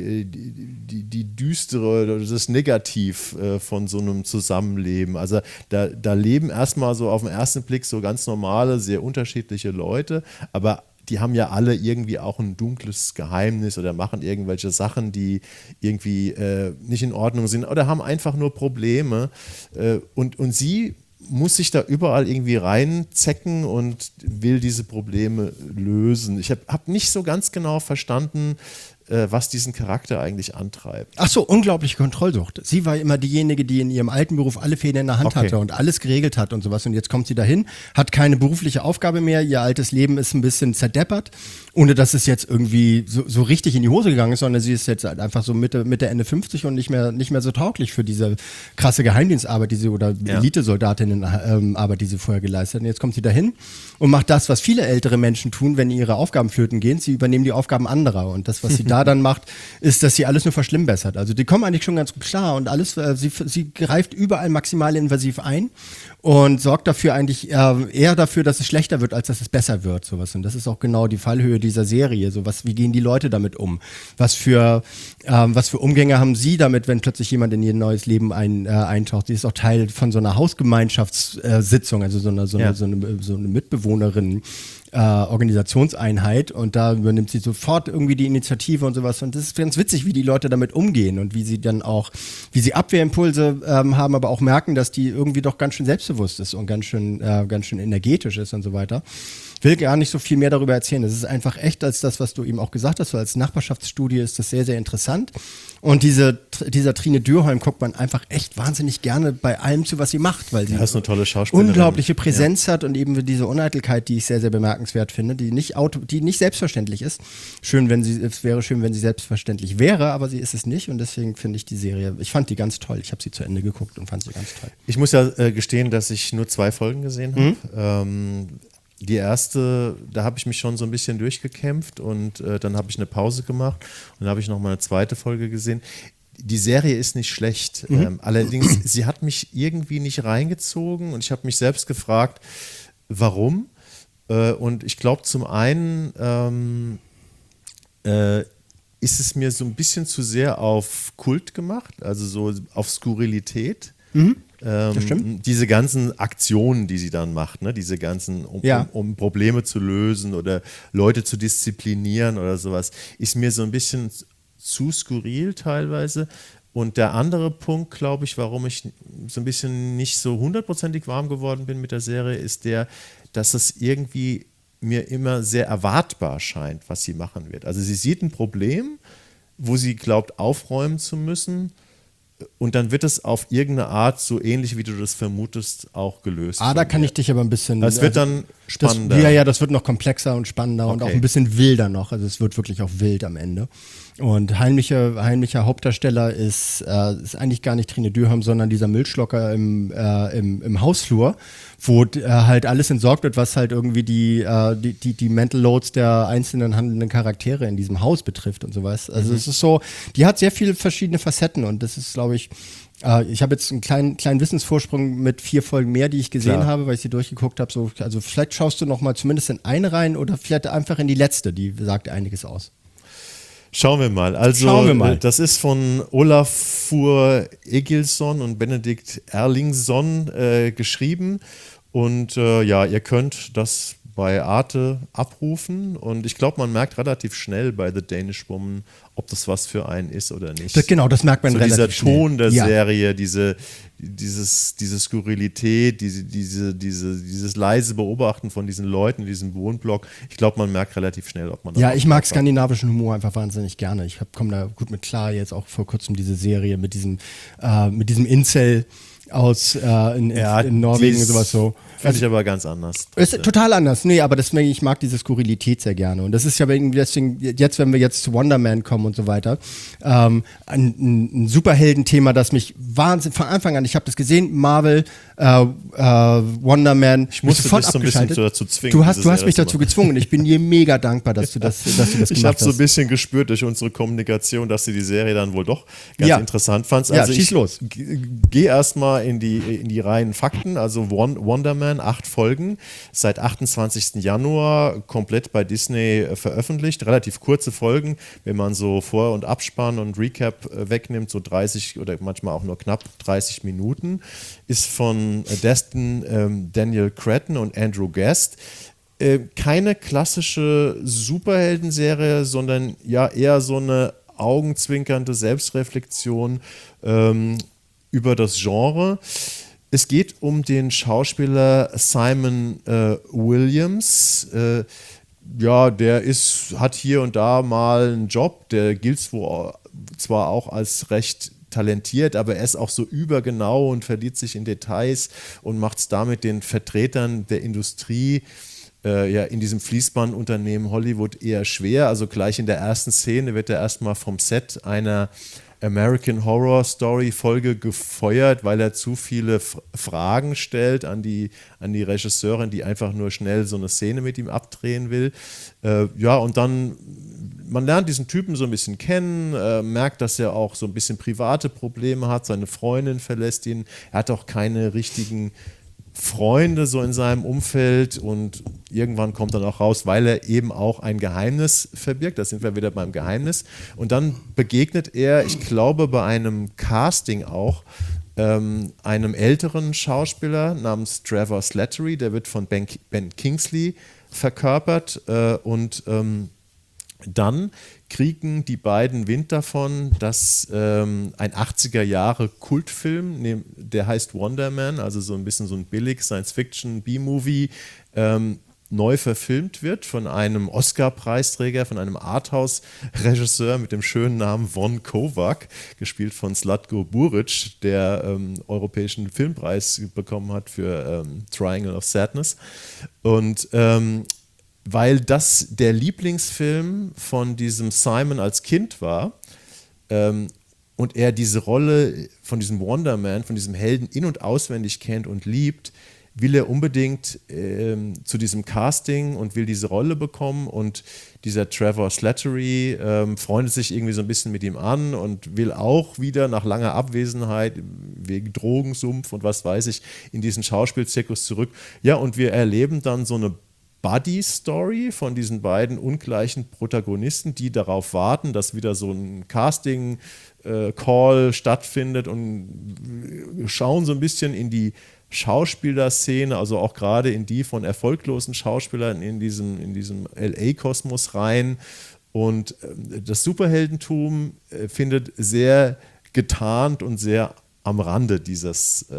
Speaker 2: düstere, das Negativ von so einem Zusammenleben. Also da leben erstmal so auf den ersten Blick so ganz normale, sehr unterschiedliche Leute, aber die haben ja alle irgendwie auch ein dunkles Geheimnis oder machen irgendwelche Sachen, die irgendwie nicht in Ordnung sind oder haben einfach nur Probleme. Und sie muss sich da überall irgendwie reinzecken und will diese Probleme lösen. Ich hab nicht so ganz genau verstanden, was diesen Charakter eigentlich antreibt.
Speaker 3: Ach so, unglaubliche Kontrollsucht. Sie war immer diejenige, die in ihrem alten Beruf alle Fäden in der Hand hatte und alles geregelt hat und sowas. Und jetzt kommt sie dahin, hat keine berufliche Aufgabe mehr, ihr altes Leben ist ein bisschen zerdeppert, ohne dass es jetzt irgendwie so richtig in die Hose gegangen ist, sondern sie ist jetzt halt einfach so Mitte, Ende 50 und nicht mehr so tauglich für diese krasse Geheimdienstarbeit, oder Elitesoldatinnenarbeit, die sie vorher geleistet hat. Und jetzt kommt sie dahin und macht das, was viele ältere Menschen tun, wenn ihre Aufgaben flöten gehen. Sie übernehmen die Aufgaben anderer. Und das, was sie da dann macht, ist, dass sie alles nur verschlimmbessert. Also die kommen eigentlich schon ganz gut klar und alles, sie greift überall maximal invasiv ein und sorgt dafür eigentlich eher dafür, dass es schlechter wird, als dass es besser wird. Sowas. Und das ist auch genau die Fallhöhe dieser Serie. Wie gehen die Leute damit um? Was für Umgänge haben sie damit, wenn plötzlich jemand in ihr neues Leben eintaucht? Sie ist auch Teil von so einer Hausgemeinschaftssitzung, also so eine Mitbewohnerin. Organisationseinheit und da übernimmt sie sofort irgendwie die Initiative und sowas und das ist ganz witzig, wie die Leute damit umgehen und wie sie Abwehrimpulse haben, aber auch merken, dass die irgendwie doch ganz schön selbstbewusst ist und ganz schön energetisch ist und so weiter. Ich will gar nicht so viel mehr darüber erzählen. Das ist einfach echt als das, was du eben auch gesagt hast, so als Nachbarschaftsstudie ist das sehr, sehr interessant. Und dieser Trine Dürholm guckt man einfach echt wahnsinnig gerne bei allem zu, was sie macht, weil sie
Speaker 2: ist eine tolle Schauspielerin.
Speaker 3: Unglaubliche Präsenz hat und eben diese Uneitelkeit, die ich sehr, sehr bemerkenswert finde, die nicht selbstverständlich ist. Es wäre schön, wenn sie selbstverständlich wäre, aber sie ist es nicht und deswegen finde ich die Serie, ich fand die ganz toll. Ich habe sie zu Ende geguckt und fand sie ganz toll.
Speaker 2: Ich muss ja gestehen, dass ich nur 2 Folgen gesehen habe. Die erste, da habe ich mich schon so ein bisschen durchgekämpft und dann habe ich eine Pause gemacht und dann habe ich noch mal eine zweite Folge gesehen. Die Serie ist nicht schlecht, allerdings, sie hat mich irgendwie nicht reingezogen und ich habe mich selbst gefragt, warum? Und ich glaube, zum einen ist es mir so ein bisschen zu sehr auf Kult gemacht, also so auf Skurrilität.
Speaker 3: Das stimmt.
Speaker 2: Diese ganzen Aktionen, die sie dann macht, ne? Diese ganzen, um Probleme zu lösen oder Leute zu disziplinieren oder sowas, ist mir so ein bisschen zu skurril teilweise. Und der andere Punkt, glaube ich, warum ich so ein bisschen nicht so 100%ig warm geworden bin mit der Serie, ist dass es irgendwie mir immer sehr erwartbar scheint, was sie machen wird. Also sie sieht ein Problem, wo sie glaubt, aufräumen zu müssen. Und dann wird es auf irgendeine Art, so ähnlich wie du das vermutest, auch gelöst.
Speaker 3: Da kann ich dich aber ein bisschen...
Speaker 2: Es wird dann spannender.
Speaker 3: Das wird noch komplexer und spannender und auch ein bisschen wilder noch. Also es wird wirklich auch wild am Ende. Und heimlicher Hauptdarsteller ist eigentlich gar nicht Trine Dürholm, sondern dieser Müllschlocker im Hausflur, wo halt alles entsorgt wird, was halt irgendwie die Mental Loads der einzelnen handelnden Charaktere in diesem Haus betrifft und sowas. Also es ist so, die hat sehr viele verschiedene Facetten und das ist, glaube ich, ich habe jetzt einen kleinen Wissensvorsprung mit 4 Folgen mehr, die ich gesehen habe, weil ich sie durchgeguckt habe. So, also vielleicht schaust du noch mal zumindest in eine rein oder vielleicht einfach in die letzte, die sagt einiges aus.
Speaker 2: Schauen wir mal. Also, das ist von Olafur Egilsson und Benedikt Erlingsson geschrieben. Und ihr könnt das bei Arte abrufen. Und ich glaube, man merkt relativ schnell bei The Danish Woman, ob das was für einen ist oder nicht.
Speaker 3: Das merkt man
Speaker 2: so
Speaker 3: relativ
Speaker 2: dieser Ton
Speaker 3: schnell.
Speaker 2: der Serie, diese Skurrilität, dieses leise Beobachten von diesen Leuten in diesem Wohnblock. Ich glaube, man merkt relativ schnell, ob man das.
Speaker 3: Ja, ich mag skandinavischen Humor einfach wahnsinnig gerne. Ich komme da gut mit klar. Jetzt auch vor kurzem diese Serie mit diesem Incel aus in Norwegen und sowas so.
Speaker 2: Finde ich aber ganz anders.
Speaker 3: Ist total anders. Nee, aber deswegen, ich mag diese Skurrilität sehr gerne. Und das ist ja deswegen, jetzt, wenn wir jetzt zu Wonder Man kommen und so weiter, ein Superheldenthema, das mich wahnsinnig, von Anfang an, ich habe das gesehen, Marvel, Wonder Man,
Speaker 2: ich musste dich so ein bisschen dazu zwingen.
Speaker 3: Du hast mich dazu gezwungen. Ich bin dir mega dankbar, dass du das gemacht hast.
Speaker 2: Ich habe so ein bisschen gespürt durch unsere Kommunikation, dass du die Serie dann wohl doch ganz interessant fandst. Also
Speaker 3: schieß los.
Speaker 2: Geh erstmal in die reinen Fakten. Also Wonder Man, 8 Folgen, seit 28. Januar komplett bei Disney veröffentlicht. Relativ kurze Folgen, wenn man so Vor- und Abspann und Recap wegnimmt, so 30 oder manchmal auch nur knapp 30 Minuten. Ist von Daniel Cretton und Andrew Guest. Keine klassische Superheldenserie, sondern ja eher so eine augenzwinkernde Selbstreflexion über das Genre. Es geht um den Schauspieler Simon Williams. Der hat hier und da mal einen Job, der gilt zwar auch als recht talentiert, aber er ist auch so übergenau und verliert sich in Details und macht es damit den Vertretern der Industrie in diesem Fließbandunternehmen Hollywood eher schwer. Also gleich in der ersten Szene wird er erstmal vom Set einer American Horror Story Folge gefeuert, weil er zu viele Fragen stellt an die Regisseurin, die einfach nur schnell so eine Szene mit ihm abdrehen will. Und dann, man lernt diesen Typen so ein bisschen kennen, merkt, dass er auch so ein bisschen private Probleme hat, seine Freundin verlässt ihn, er hat auch keine richtigen Freunde so in seinem Umfeld und irgendwann kommt dann auch raus, weil er eben auch ein Geheimnis verbirgt, da sind wir wieder beim Geheimnis, und dann begegnet er, ich glaube bei einem Casting auch, einem älteren Schauspieler namens Trevor Slattery, der wird von Ben Kingsley verkörpert und dann kriegen die beiden Wind davon, dass ein 80er-Jahre-Kultfilm, der heißt Wonder Man, also so ein bisschen so ein billig Science-Fiction-B-Movie, neu verfilmt wird von einem Oscar-Preisträger, von einem Arthouse-Regisseur mit dem schönen Namen Von Kovac, gespielt von Zlatko Buric, der Europäischen Filmpreis bekommen hat für Triangle of Sadness. Und weil das der Lieblingsfilm von diesem Simon als Kind war und er diese Rolle von diesem Wonder Man, von diesem Helden in- und auswendig kennt und liebt, will er unbedingt zu diesem Casting und will diese Rolle bekommen, und dieser Trevor Slattery freundet sich irgendwie so ein bisschen mit ihm an und will auch wieder nach langer Abwesenheit wegen Drogensumpf und was weiß ich in diesen Schauspielzirkus zurück. Ja, und wir erleben dann so eine Buddy-Story von diesen beiden ungleichen Protagonisten, die darauf warten, dass wieder so ein Casting-Call stattfindet, und schauen so ein bisschen in die Schauspielerszene, also auch gerade in die von erfolglosen Schauspielern in diesem LA-Kosmos rein. Und das Superheldentum findet sehr getarnt und sehr am Rande dieser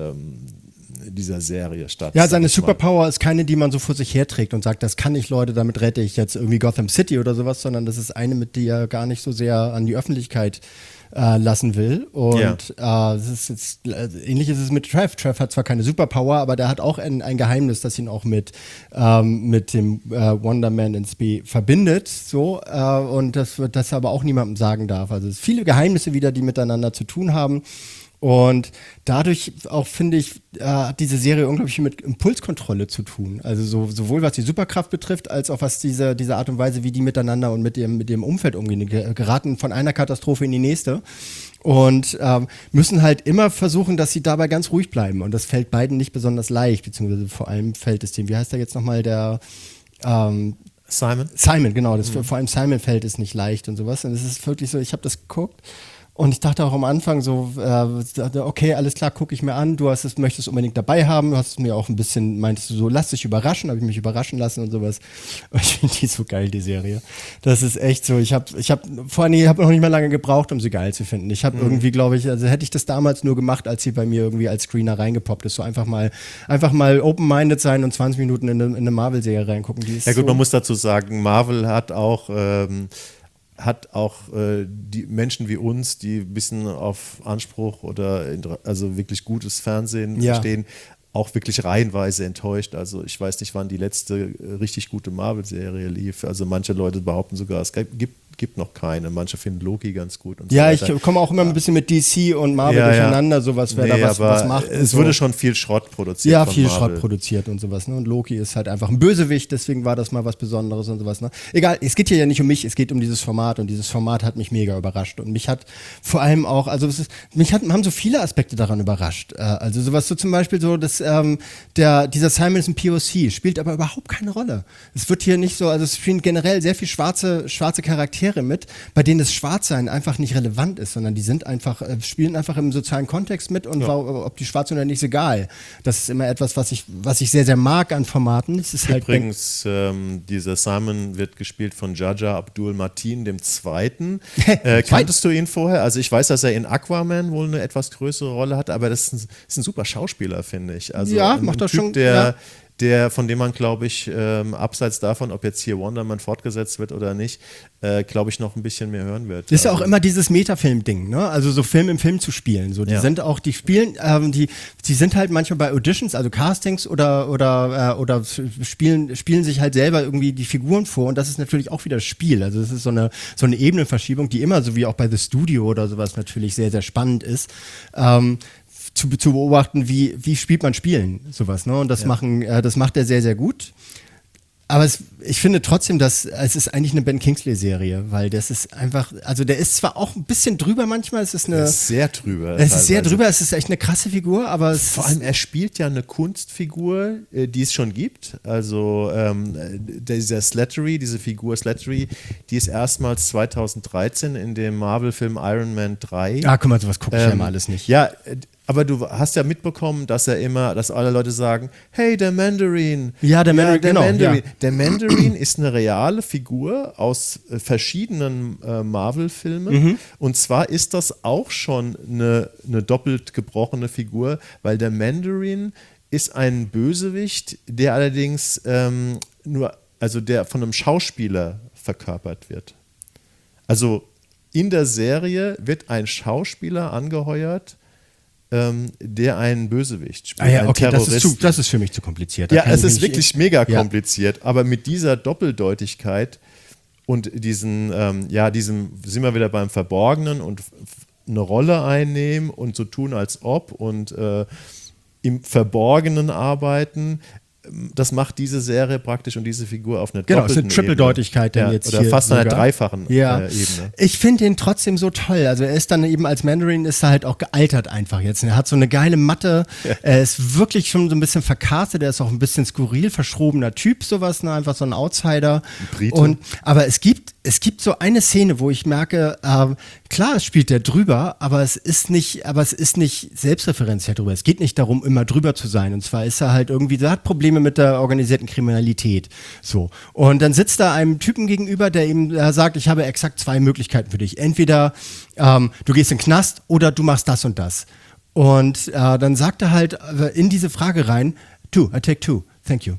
Speaker 2: Serie statt.
Speaker 3: Ja, seine Superpower ist keine, die man so vor sich herträgt und sagt, das kann ich, Leute, damit rette ich jetzt irgendwie Gotham City oder sowas, sondern das ist eine, mit der er gar nicht so sehr an die Öffentlichkeit lassen will. Und es ist jetzt, ähnlich ist es mit Trev. Trev hat zwar keine Superpower, aber der hat auch ein Geheimnis, das ihn auch mit dem Wonder Man ins B verbindet. So, und das aber auch niemandem sagen darf. Also es sind viele Geheimnisse wieder, die miteinander zu tun haben. Und dadurch auch, finde ich, hat diese Serie unglaublich mit Impulskontrolle zu tun. Also sowohl was die Superkraft betrifft, als auch was diese Art und Weise, wie die miteinander und mit dem Umfeld umgehen. Die geraten von einer Katastrophe in die nächste und müssen halt immer versuchen, dass sie dabei ganz ruhig bleiben. Und das fällt beiden nicht besonders leicht, beziehungsweise vor allem fällt es dem, wie heißt der jetzt nochmal, der
Speaker 2: Simon?
Speaker 3: Simon, genau. Vor allem Simon fällt es nicht leicht und sowas. Und es ist wirklich so, ich habe das geguckt. Und ich dachte auch am Anfang so, okay, alles klar, gucke ich mir an, möchtest es unbedingt dabei haben, du hast es mir auch ein bisschen, meintest du so, lass dich überraschen, habe ich mich überraschen lassen und sowas. Und ich finde die so geil, die Serie. Das ist echt so, ich habe noch nicht mal lange gebraucht, um sie geil zu finden. Ich habe irgendwie, glaube ich, also hätte ich das damals nur gemacht, als sie bei mir irgendwie als Screener reingepoppt ist, so einfach mal open-minded sein und 20 Minuten in eine Marvel-Serie reingucken. Die ist
Speaker 2: ja gut,
Speaker 3: so,
Speaker 2: man muss dazu sagen, Marvel hat auch die Menschen wie uns, die ein bisschen auf Anspruch oder also wirklich gutes Fernsehen stehen, auch wirklich reihenweise enttäuscht. Also ich weiß nicht, wann die letzte richtig gute Marvel-Serie lief. Also manche Leute behaupten sogar, es gibt noch keine. Manche finden Loki ganz gut. Und so weiter.
Speaker 3: Ich komme auch immer ein bisschen mit DC und Marvel durcheinander, sowas, wer da was macht.
Speaker 2: Es wurde schon viel Schrott produziert.
Speaker 3: Ja, viel Schrott produziert und sowas. Ne? Und Loki ist halt einfach ein Bösewicht, deswegen war das mal was Besonderes und sowas. Ne? Egal, es geht hier ja nicht um mich, es geht um dieses Format und dieses Format hat mich mega überrascht. Und mich hat vor allem auch, also haben so viele Aspekte daran überrascht. Also sowas so zum Beispiel so, dass dieser Simon ist ein POC, spielt aber überhaupt keine Rolle. Es wird hier nicht so, also es spielen generell sehr viel schwarze Charaktere mit, bei denen das Schwarzsein einfach nicht relevant ist, sondern die sind einfach, spielen einfach im sozialen Kontext mit und ob die schwarz sind oder nicht, ist egal. Das ist immer etwas, was ich sehr, sehr mag an Formaten. Es ist
Speaker 2: übrigens, dieser Simon wird gespielt von Jaja Abdul Mateen II. Kanntest du ihn vorher? Also ich weiß, dass er in Aquaman wohl eine etwas größere Rolle hat, aber das ist ein super Schauspieler, finde ich. Also
Speaker 3: macht das schon.
Speaker 2: Von dem man, glaube ich, abseits davon, ob jetzt hier Wonder Man fortgesetzt wird oder nicht, glaube ich, noch ein bisschen mehr hören wird.
Speaker 3: Das ist ja auch immer dieses Metafilm-Ding, ne? Also so Film im Film zu spielen. So, die sind halt manchmal bei Auditions, also Castings oder spielen sich halt selber irgendwie die Figuren vor und das ist natürlich auch wieder das Spiel. Also das ist so eine Ebenenverschiebung, die immer, so wie auch bei The Studio oder sowas, natürlich sehr, sehr spannend ist. Zu beobachten, wie spielt man Spielen, sowas, ne? Und das macht er sehr, sehr gut. Aber ich finde trotzdem, dass es ist eigentlich eine Ben Kingsley-Serie, weil das ist einfach, also der ist zwar auch ein bisschen drüber manchmal, es ist
Speaker 2: sehr drüber.
Speaker 3: Es ist sehr drüber, es ist echt eine krasse Figur, aber
Speaker 2: vor allem, er spielt ja eine Kunstfigur, die es schon gibt. Also diese Figur Slattery, die ist erstmals 2013 in dem Marvel-Film Iron Man 3.
Speaker 3: Ah, guck mal, sowas gucke ich ja immer alles nicht.
Speaker 2: Ja, aber du hast ja mitbekommen, dass alle Leute sagen, hey, der Mandarin.
Speaker 3: Ja, der Mandarin, genau.
Speaker 2: Mandarin. Ja. Der Mandarin ist eine reale Figur aus verschiedenen Marvel-Filmen. Und zwar ist das auch schon eine doppelt gebrochene Figur, weil der Mandarin ist ein Bösewicht, der allerdings der von einem Schauspieler verkörpert wird. Also in der Serie wird ein Schauspieler angeheuert, der einen Bösewicht spielt.
Speaker 3: Ah ja, okay, das ist für mich zu kompliziert.
Speaker 2: Ja, es ist wirklich mega kompliziert, aber mit dieser Doppeldeutigkeit und diesem sind wir wieder beim Verborgenen und eine Rolle einnehmen und so tun, als ob und im Verborgenen arbeiten. Das macht diese Serie praktisch und diese Figur auf einer doppelten
Speaker 3: Ebene. Genau, ist eine Trippeldeutigkeit dann jetzt
Speaker 2: oder
Speaker 3: hier
Speaker 2: fast
Speaker 3: sogar.
Speaker 2: Einer dreifachen Ebene.
Speaker 3: Ich finde ihn trotzdem so toll. Also er ist dann eben als Mandarin ist er halt auch gealtert einfach jetzt. Er hat so eine geile Matte. Er ist wirklich schon so ein bisschen verkastet. Er ist auch ein bisschen skurril, verschrobener Typ, sowas, ne? Einfach so ein Outsider. Aber es gibt so eine Szene, wo ich merke, klar, es spielt der drüber, aber es ist nicht selbstreferenziell drüber. Es geht nicht darum, immer drüber zu sein. Und zwar ist er halt irgendwie, er hat Probleme mit der organisierten Kriminalität. So. Und dann sitzt da einem Typen gegenüber, der ihm sagt, ich habe exakt 2 Möglichkeiten für dich. Entweder du gehst in den Knast oder du machst das und das. Und dann sagt er halt in diese Frage rein, I take 2, thank you.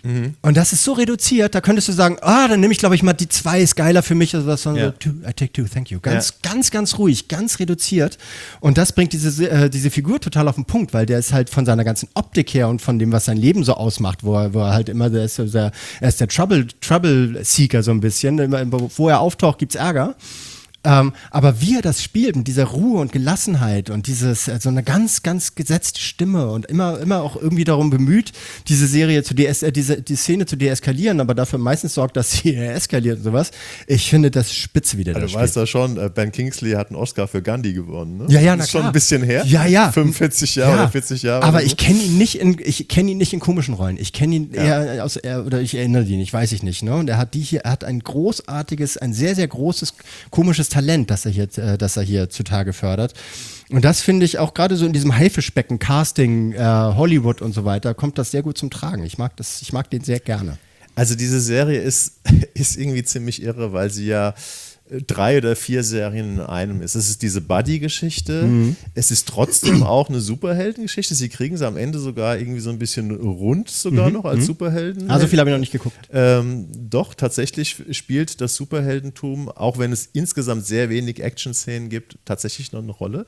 Speaker 3: Und das ist so reduziert, da könntest du sagen, dann nehme ich, glaube ich, mal die 2 ist geiler für mich, also was so, I take 2, thank you. Ganz ruhig, ganz reduziert. Und das bringt diese Figur total auf den Punkt, weil der ist halt von seiner ganzen Optik her und von dem, was sein Leben so ausmacht, wo er halt immer, er ist der Trouble-Seeker so ein bisschen, wo er auftaucht, gibt's Ärger. Aber wie er das spielt, mit dieser Ruhe und Gelassenheit und so eine ganz, ganz gesetzte Stimme und immer auch irgendwie darum bemüht, diese Serie die Szene zu deeskalieren, aber dafür meistens sorgt, dass sie eskaliert und sowas. Ich finde das spitze, wie der das
Speaker 2: spielt. Du weißt ja schon, Ben Kingsley hat einen Oscar für Gandhi gewonnen, ne?
Speaker 3: Ja,
Speaker 2: das ist schon ein bisschen her.
Speaker 3: Ja.
Speaker 2: 45 Jahre oder 40 Jahre.
Speaker 3: Aber ich kenne ihn nicht in komischen Rollen. Ich kenne ihn eher oder ich erinnere ihn, ich weiß nicht, ne? Und er hat ein sehr, sehr großes, komisches Talent, das er hier zutage fördert. Und das finde ich auch gerade so in diesem Haifischbecken, Casting, Hollywood und so weiter, kommt das sehr gut zum Tragen. Ich mag den sehr gerne.
Speaker 2: Also diese Serie ist irgendwie ziemlich irre, weil sie ja 3 oder 4 Serien in einem ist. Es ist diese Buddy-Geschichte, es ist trotzdem auch eine Superhelden-Geschichte. Sie kriegen sie am Ende sogar irgendwie so ein bisschen rund sogar noch als Superhelden.
Speaker 3: Also viel habe ich noch nicht geguckt.
Speaker 2: Doch, tatsächlich spielt das Superheldentum, auch wenn es insgesamt sehr wenig Action-Szenen gibt, tatsächlich noch eine Rolle.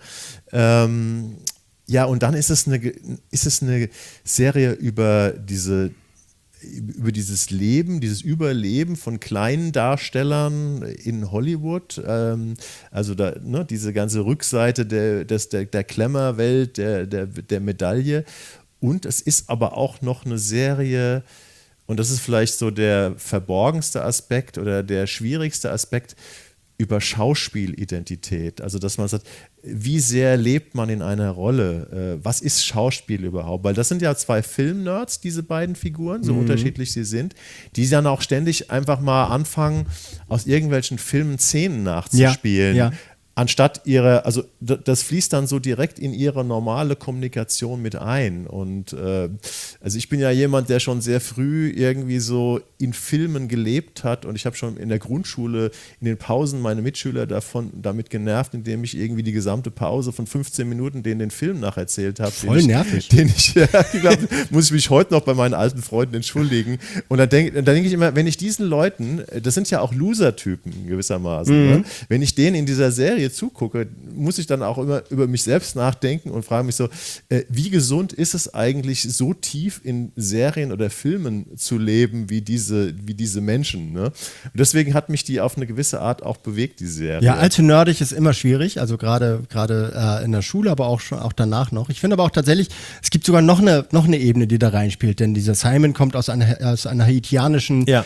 Speaker 2: Ja, und dann ist es eine Serie über dieses Leben, dieses Überleben von kleinen Darstellern in Hollywood, also diese ganze Rückseite der Glamour-Welt, der Medaille. Und es ist aber auch noch eine Serie, und das ist vielleicht so der verborgenste Aspekt oder der schwierigste Aspekt, über Schauspielidentität. Also, dass man sagt, wie sehr lebt man in einer Rolle? Was ist Schauspiel überhaupt? Weil das sind ja 2 Filmnerds, diese beiden Figuren, so unterschiedlich sie sind, die dann auch ständig einfach mal anfangen, aus irgendwelchen Filmen Szenen nachzuspielen. Ja. Anstatt also das fließt dann so direkt in ihre normale Kommunikation mit ein. Und also ich bin ja jemand, der schon sehr früh irgendwie so in Filmen gelebt hat, und ich habe schon in der Grundschule in den Pausen meine Mitschüler damit genervt, indem ich irgendwie die gesamte Pause von 15 Minuten den Film nacherzählt habe.
Speaker 3: Voll nervig.
Speaker 2: Muss ich mich heute noch bei meinen alten Freunden entschuldigen. Und dann denk ich immer, wenn ich diesen Leuten, das sind ja auch Loser-Typen gewissermaßen, ne? Wenn ich denen in dieser Serie zugucke, muss ich dann auch immer über mich selbst nachdenken und frage mich so, wie gesund ist es eigentlich, so tief in Serien oder Filmen zu leben wie diese Menschen, ne? Und deswegen hat mich die auf eine gewisse Art auch bewegt, die Serie.
Speaker 3: Ja, allzu nerdig ist immer schwierig, also gerade in der Schule, aber auch danach noch. Ich finde aber auch tatsächlich, es gibt sogar noch eine Ebene, die da reinspielt, denn dieser Simon kommt aus einer haitianischen so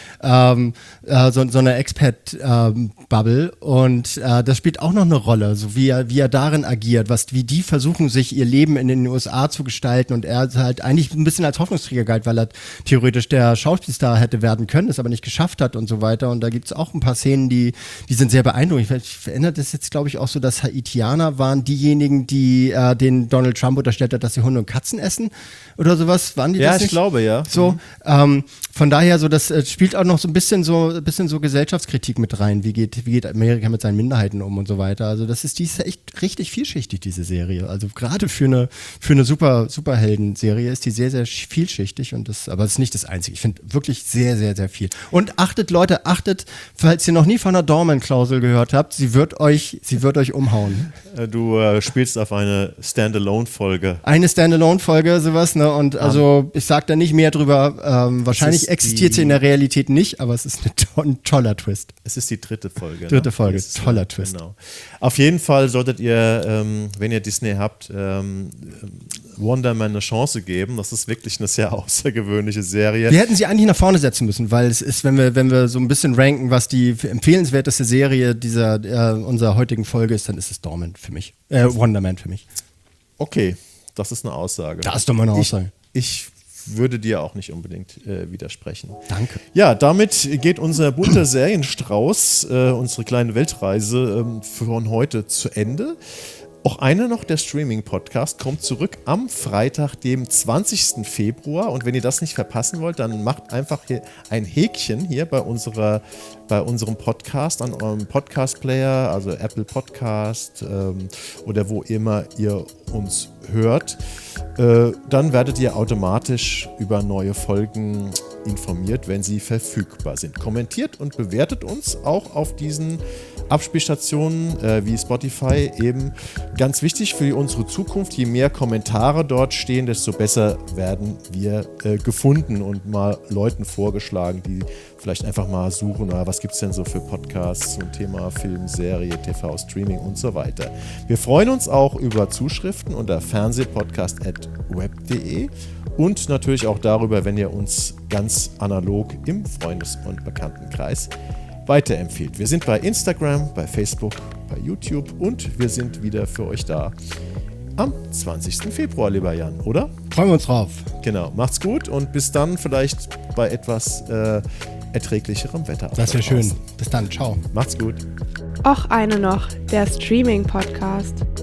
Speaker 3: einer Expat-Bubble, und das spielt auch noch eine Rolle, so wie er darin agiert, wie die versuchen, sich ihr Leben in den USA zu gestalten, und er halt eigentlich ein bisschen als Hoffnungsträger galt, weil er theoretisch der Schauspielstar hätte werden können, es aber nicht geschafft hat und so weiter. Und da gibt es auch ein paar Szenen, die sind sehr beeindruckend. Ich verändere das jetzt, glaube ich, auch so, dass Haitianer waren diejenigen, die den Donald Trump unterstellt hat, dass sie Hunde und Katzen essen oder sowas. Waren die das nicht?
Speaker 2: Ja, ich glaube, ja.
Speaker 3: So, von daher, so, das spielt auch noch so ein bisschen so Gesellschaftskritik mit rein. Wie geht Amerika mit seinen Minderheiten um und so weiter. Also die ist echt richtig vielschichtig, diese Serie. Also gerade für eine Superhelden-Serie ist die sehr, sehr vielschichtig, aber es ist nicht das Einzige. Ich finde wirklich sehr, sehr, sehr viel. Und achtet, falls ihr noch nie von einer Dorman-Klausel gehört habt, sie wird euch umhauen.
Speaker 2: Du spielst auf eine Standalone-Folge.
Speaker 3: Eine Standalone-Folge, sowas, ne? Und also ich sag da nicht mehr drüber. Wahrscheinlich existiert sie in der Realität nicht, aber es ist ein toller Twist.
Speaker 2: Es ist die 3. Folge.
Speaker 3: Dritte Folge, toller Twist.
Speaker 2: Genau. Auf jeden Fall solltet ihr, wenn ihr Disney habt, Wonder Man eine Chance geben. Das ist wirklich eine sehr außergewöhnliche Serie.
Speaker 3: Wir hätten sie eigentlich nach vorne setzen müssen, weil es ist, wenn wir so ein bisschen ranken, was die empfehlenswerteste Serie unserer heutigen Folge ist, dann ist es Dorman für mich. Wonder Man für mich.
Speaker 2: Okay, das ist eine Aussage.
Speaker 3: Das ist doch mal eine Aussage.
Speaker 2: Ich würde dir auch nicht unbedingt widersprechen.
Speaker 3: Danke.
Speaker 2: Ja, damit geht unser bunter Serienstrauß, unsere kleine Weltreise von heute zu Ende. Auch einer noch, der Streaming-Podcast, kommt zurück am Freitag, dem 20. Februar. Und wenn ihr das nicht verpassen wollt, dann macht einfach hier ein Häkchen hier bei unserem Podcast, an eurem Podcast-Player, also Apple Podcast oder wo immer ihr uns hört. Dann werdet ihr automatisch über neue Folgen informiert, wenn sie verfügbar sind. Kommentiert und bewertet uns auch auf diesen Abspielstationen wie Spotify eben. Ganz wichtig für unsere Zukunft, je mehr Kommentare dort stehen, desto besser werden wir gefunden und mal Leuten vorgeschlagen, die vielleicht einfach mal suchen, was gibt es denn so für Podcasts zum Thema Film, Serie, TV, Streaming und so weiter. Wir freuen uns auch über Zuschriften unter fernsehpodcast@web.de und natürlich auch darüber, wenn ihr uns ganz analog im Freundes- und Bekanntenkreis weiterempfiehlt. Wir sind bei Instagram, bei Facebook, bei YouTube und wir sind wieder für euch da am 20. Februar, lieber Jan, oder?
Speaker 3: Freuen wir uns drauf.
Speaker 2: Genau, macht's gut und bis dann vielleicht bei etwas erträglicherem Wetter.
Speaker 3: Das wäre schön. Bis dann, ciao.
Speaker 2: Macht's gut.
Speaker 1: Och eine noch, der Streaming-Podcast.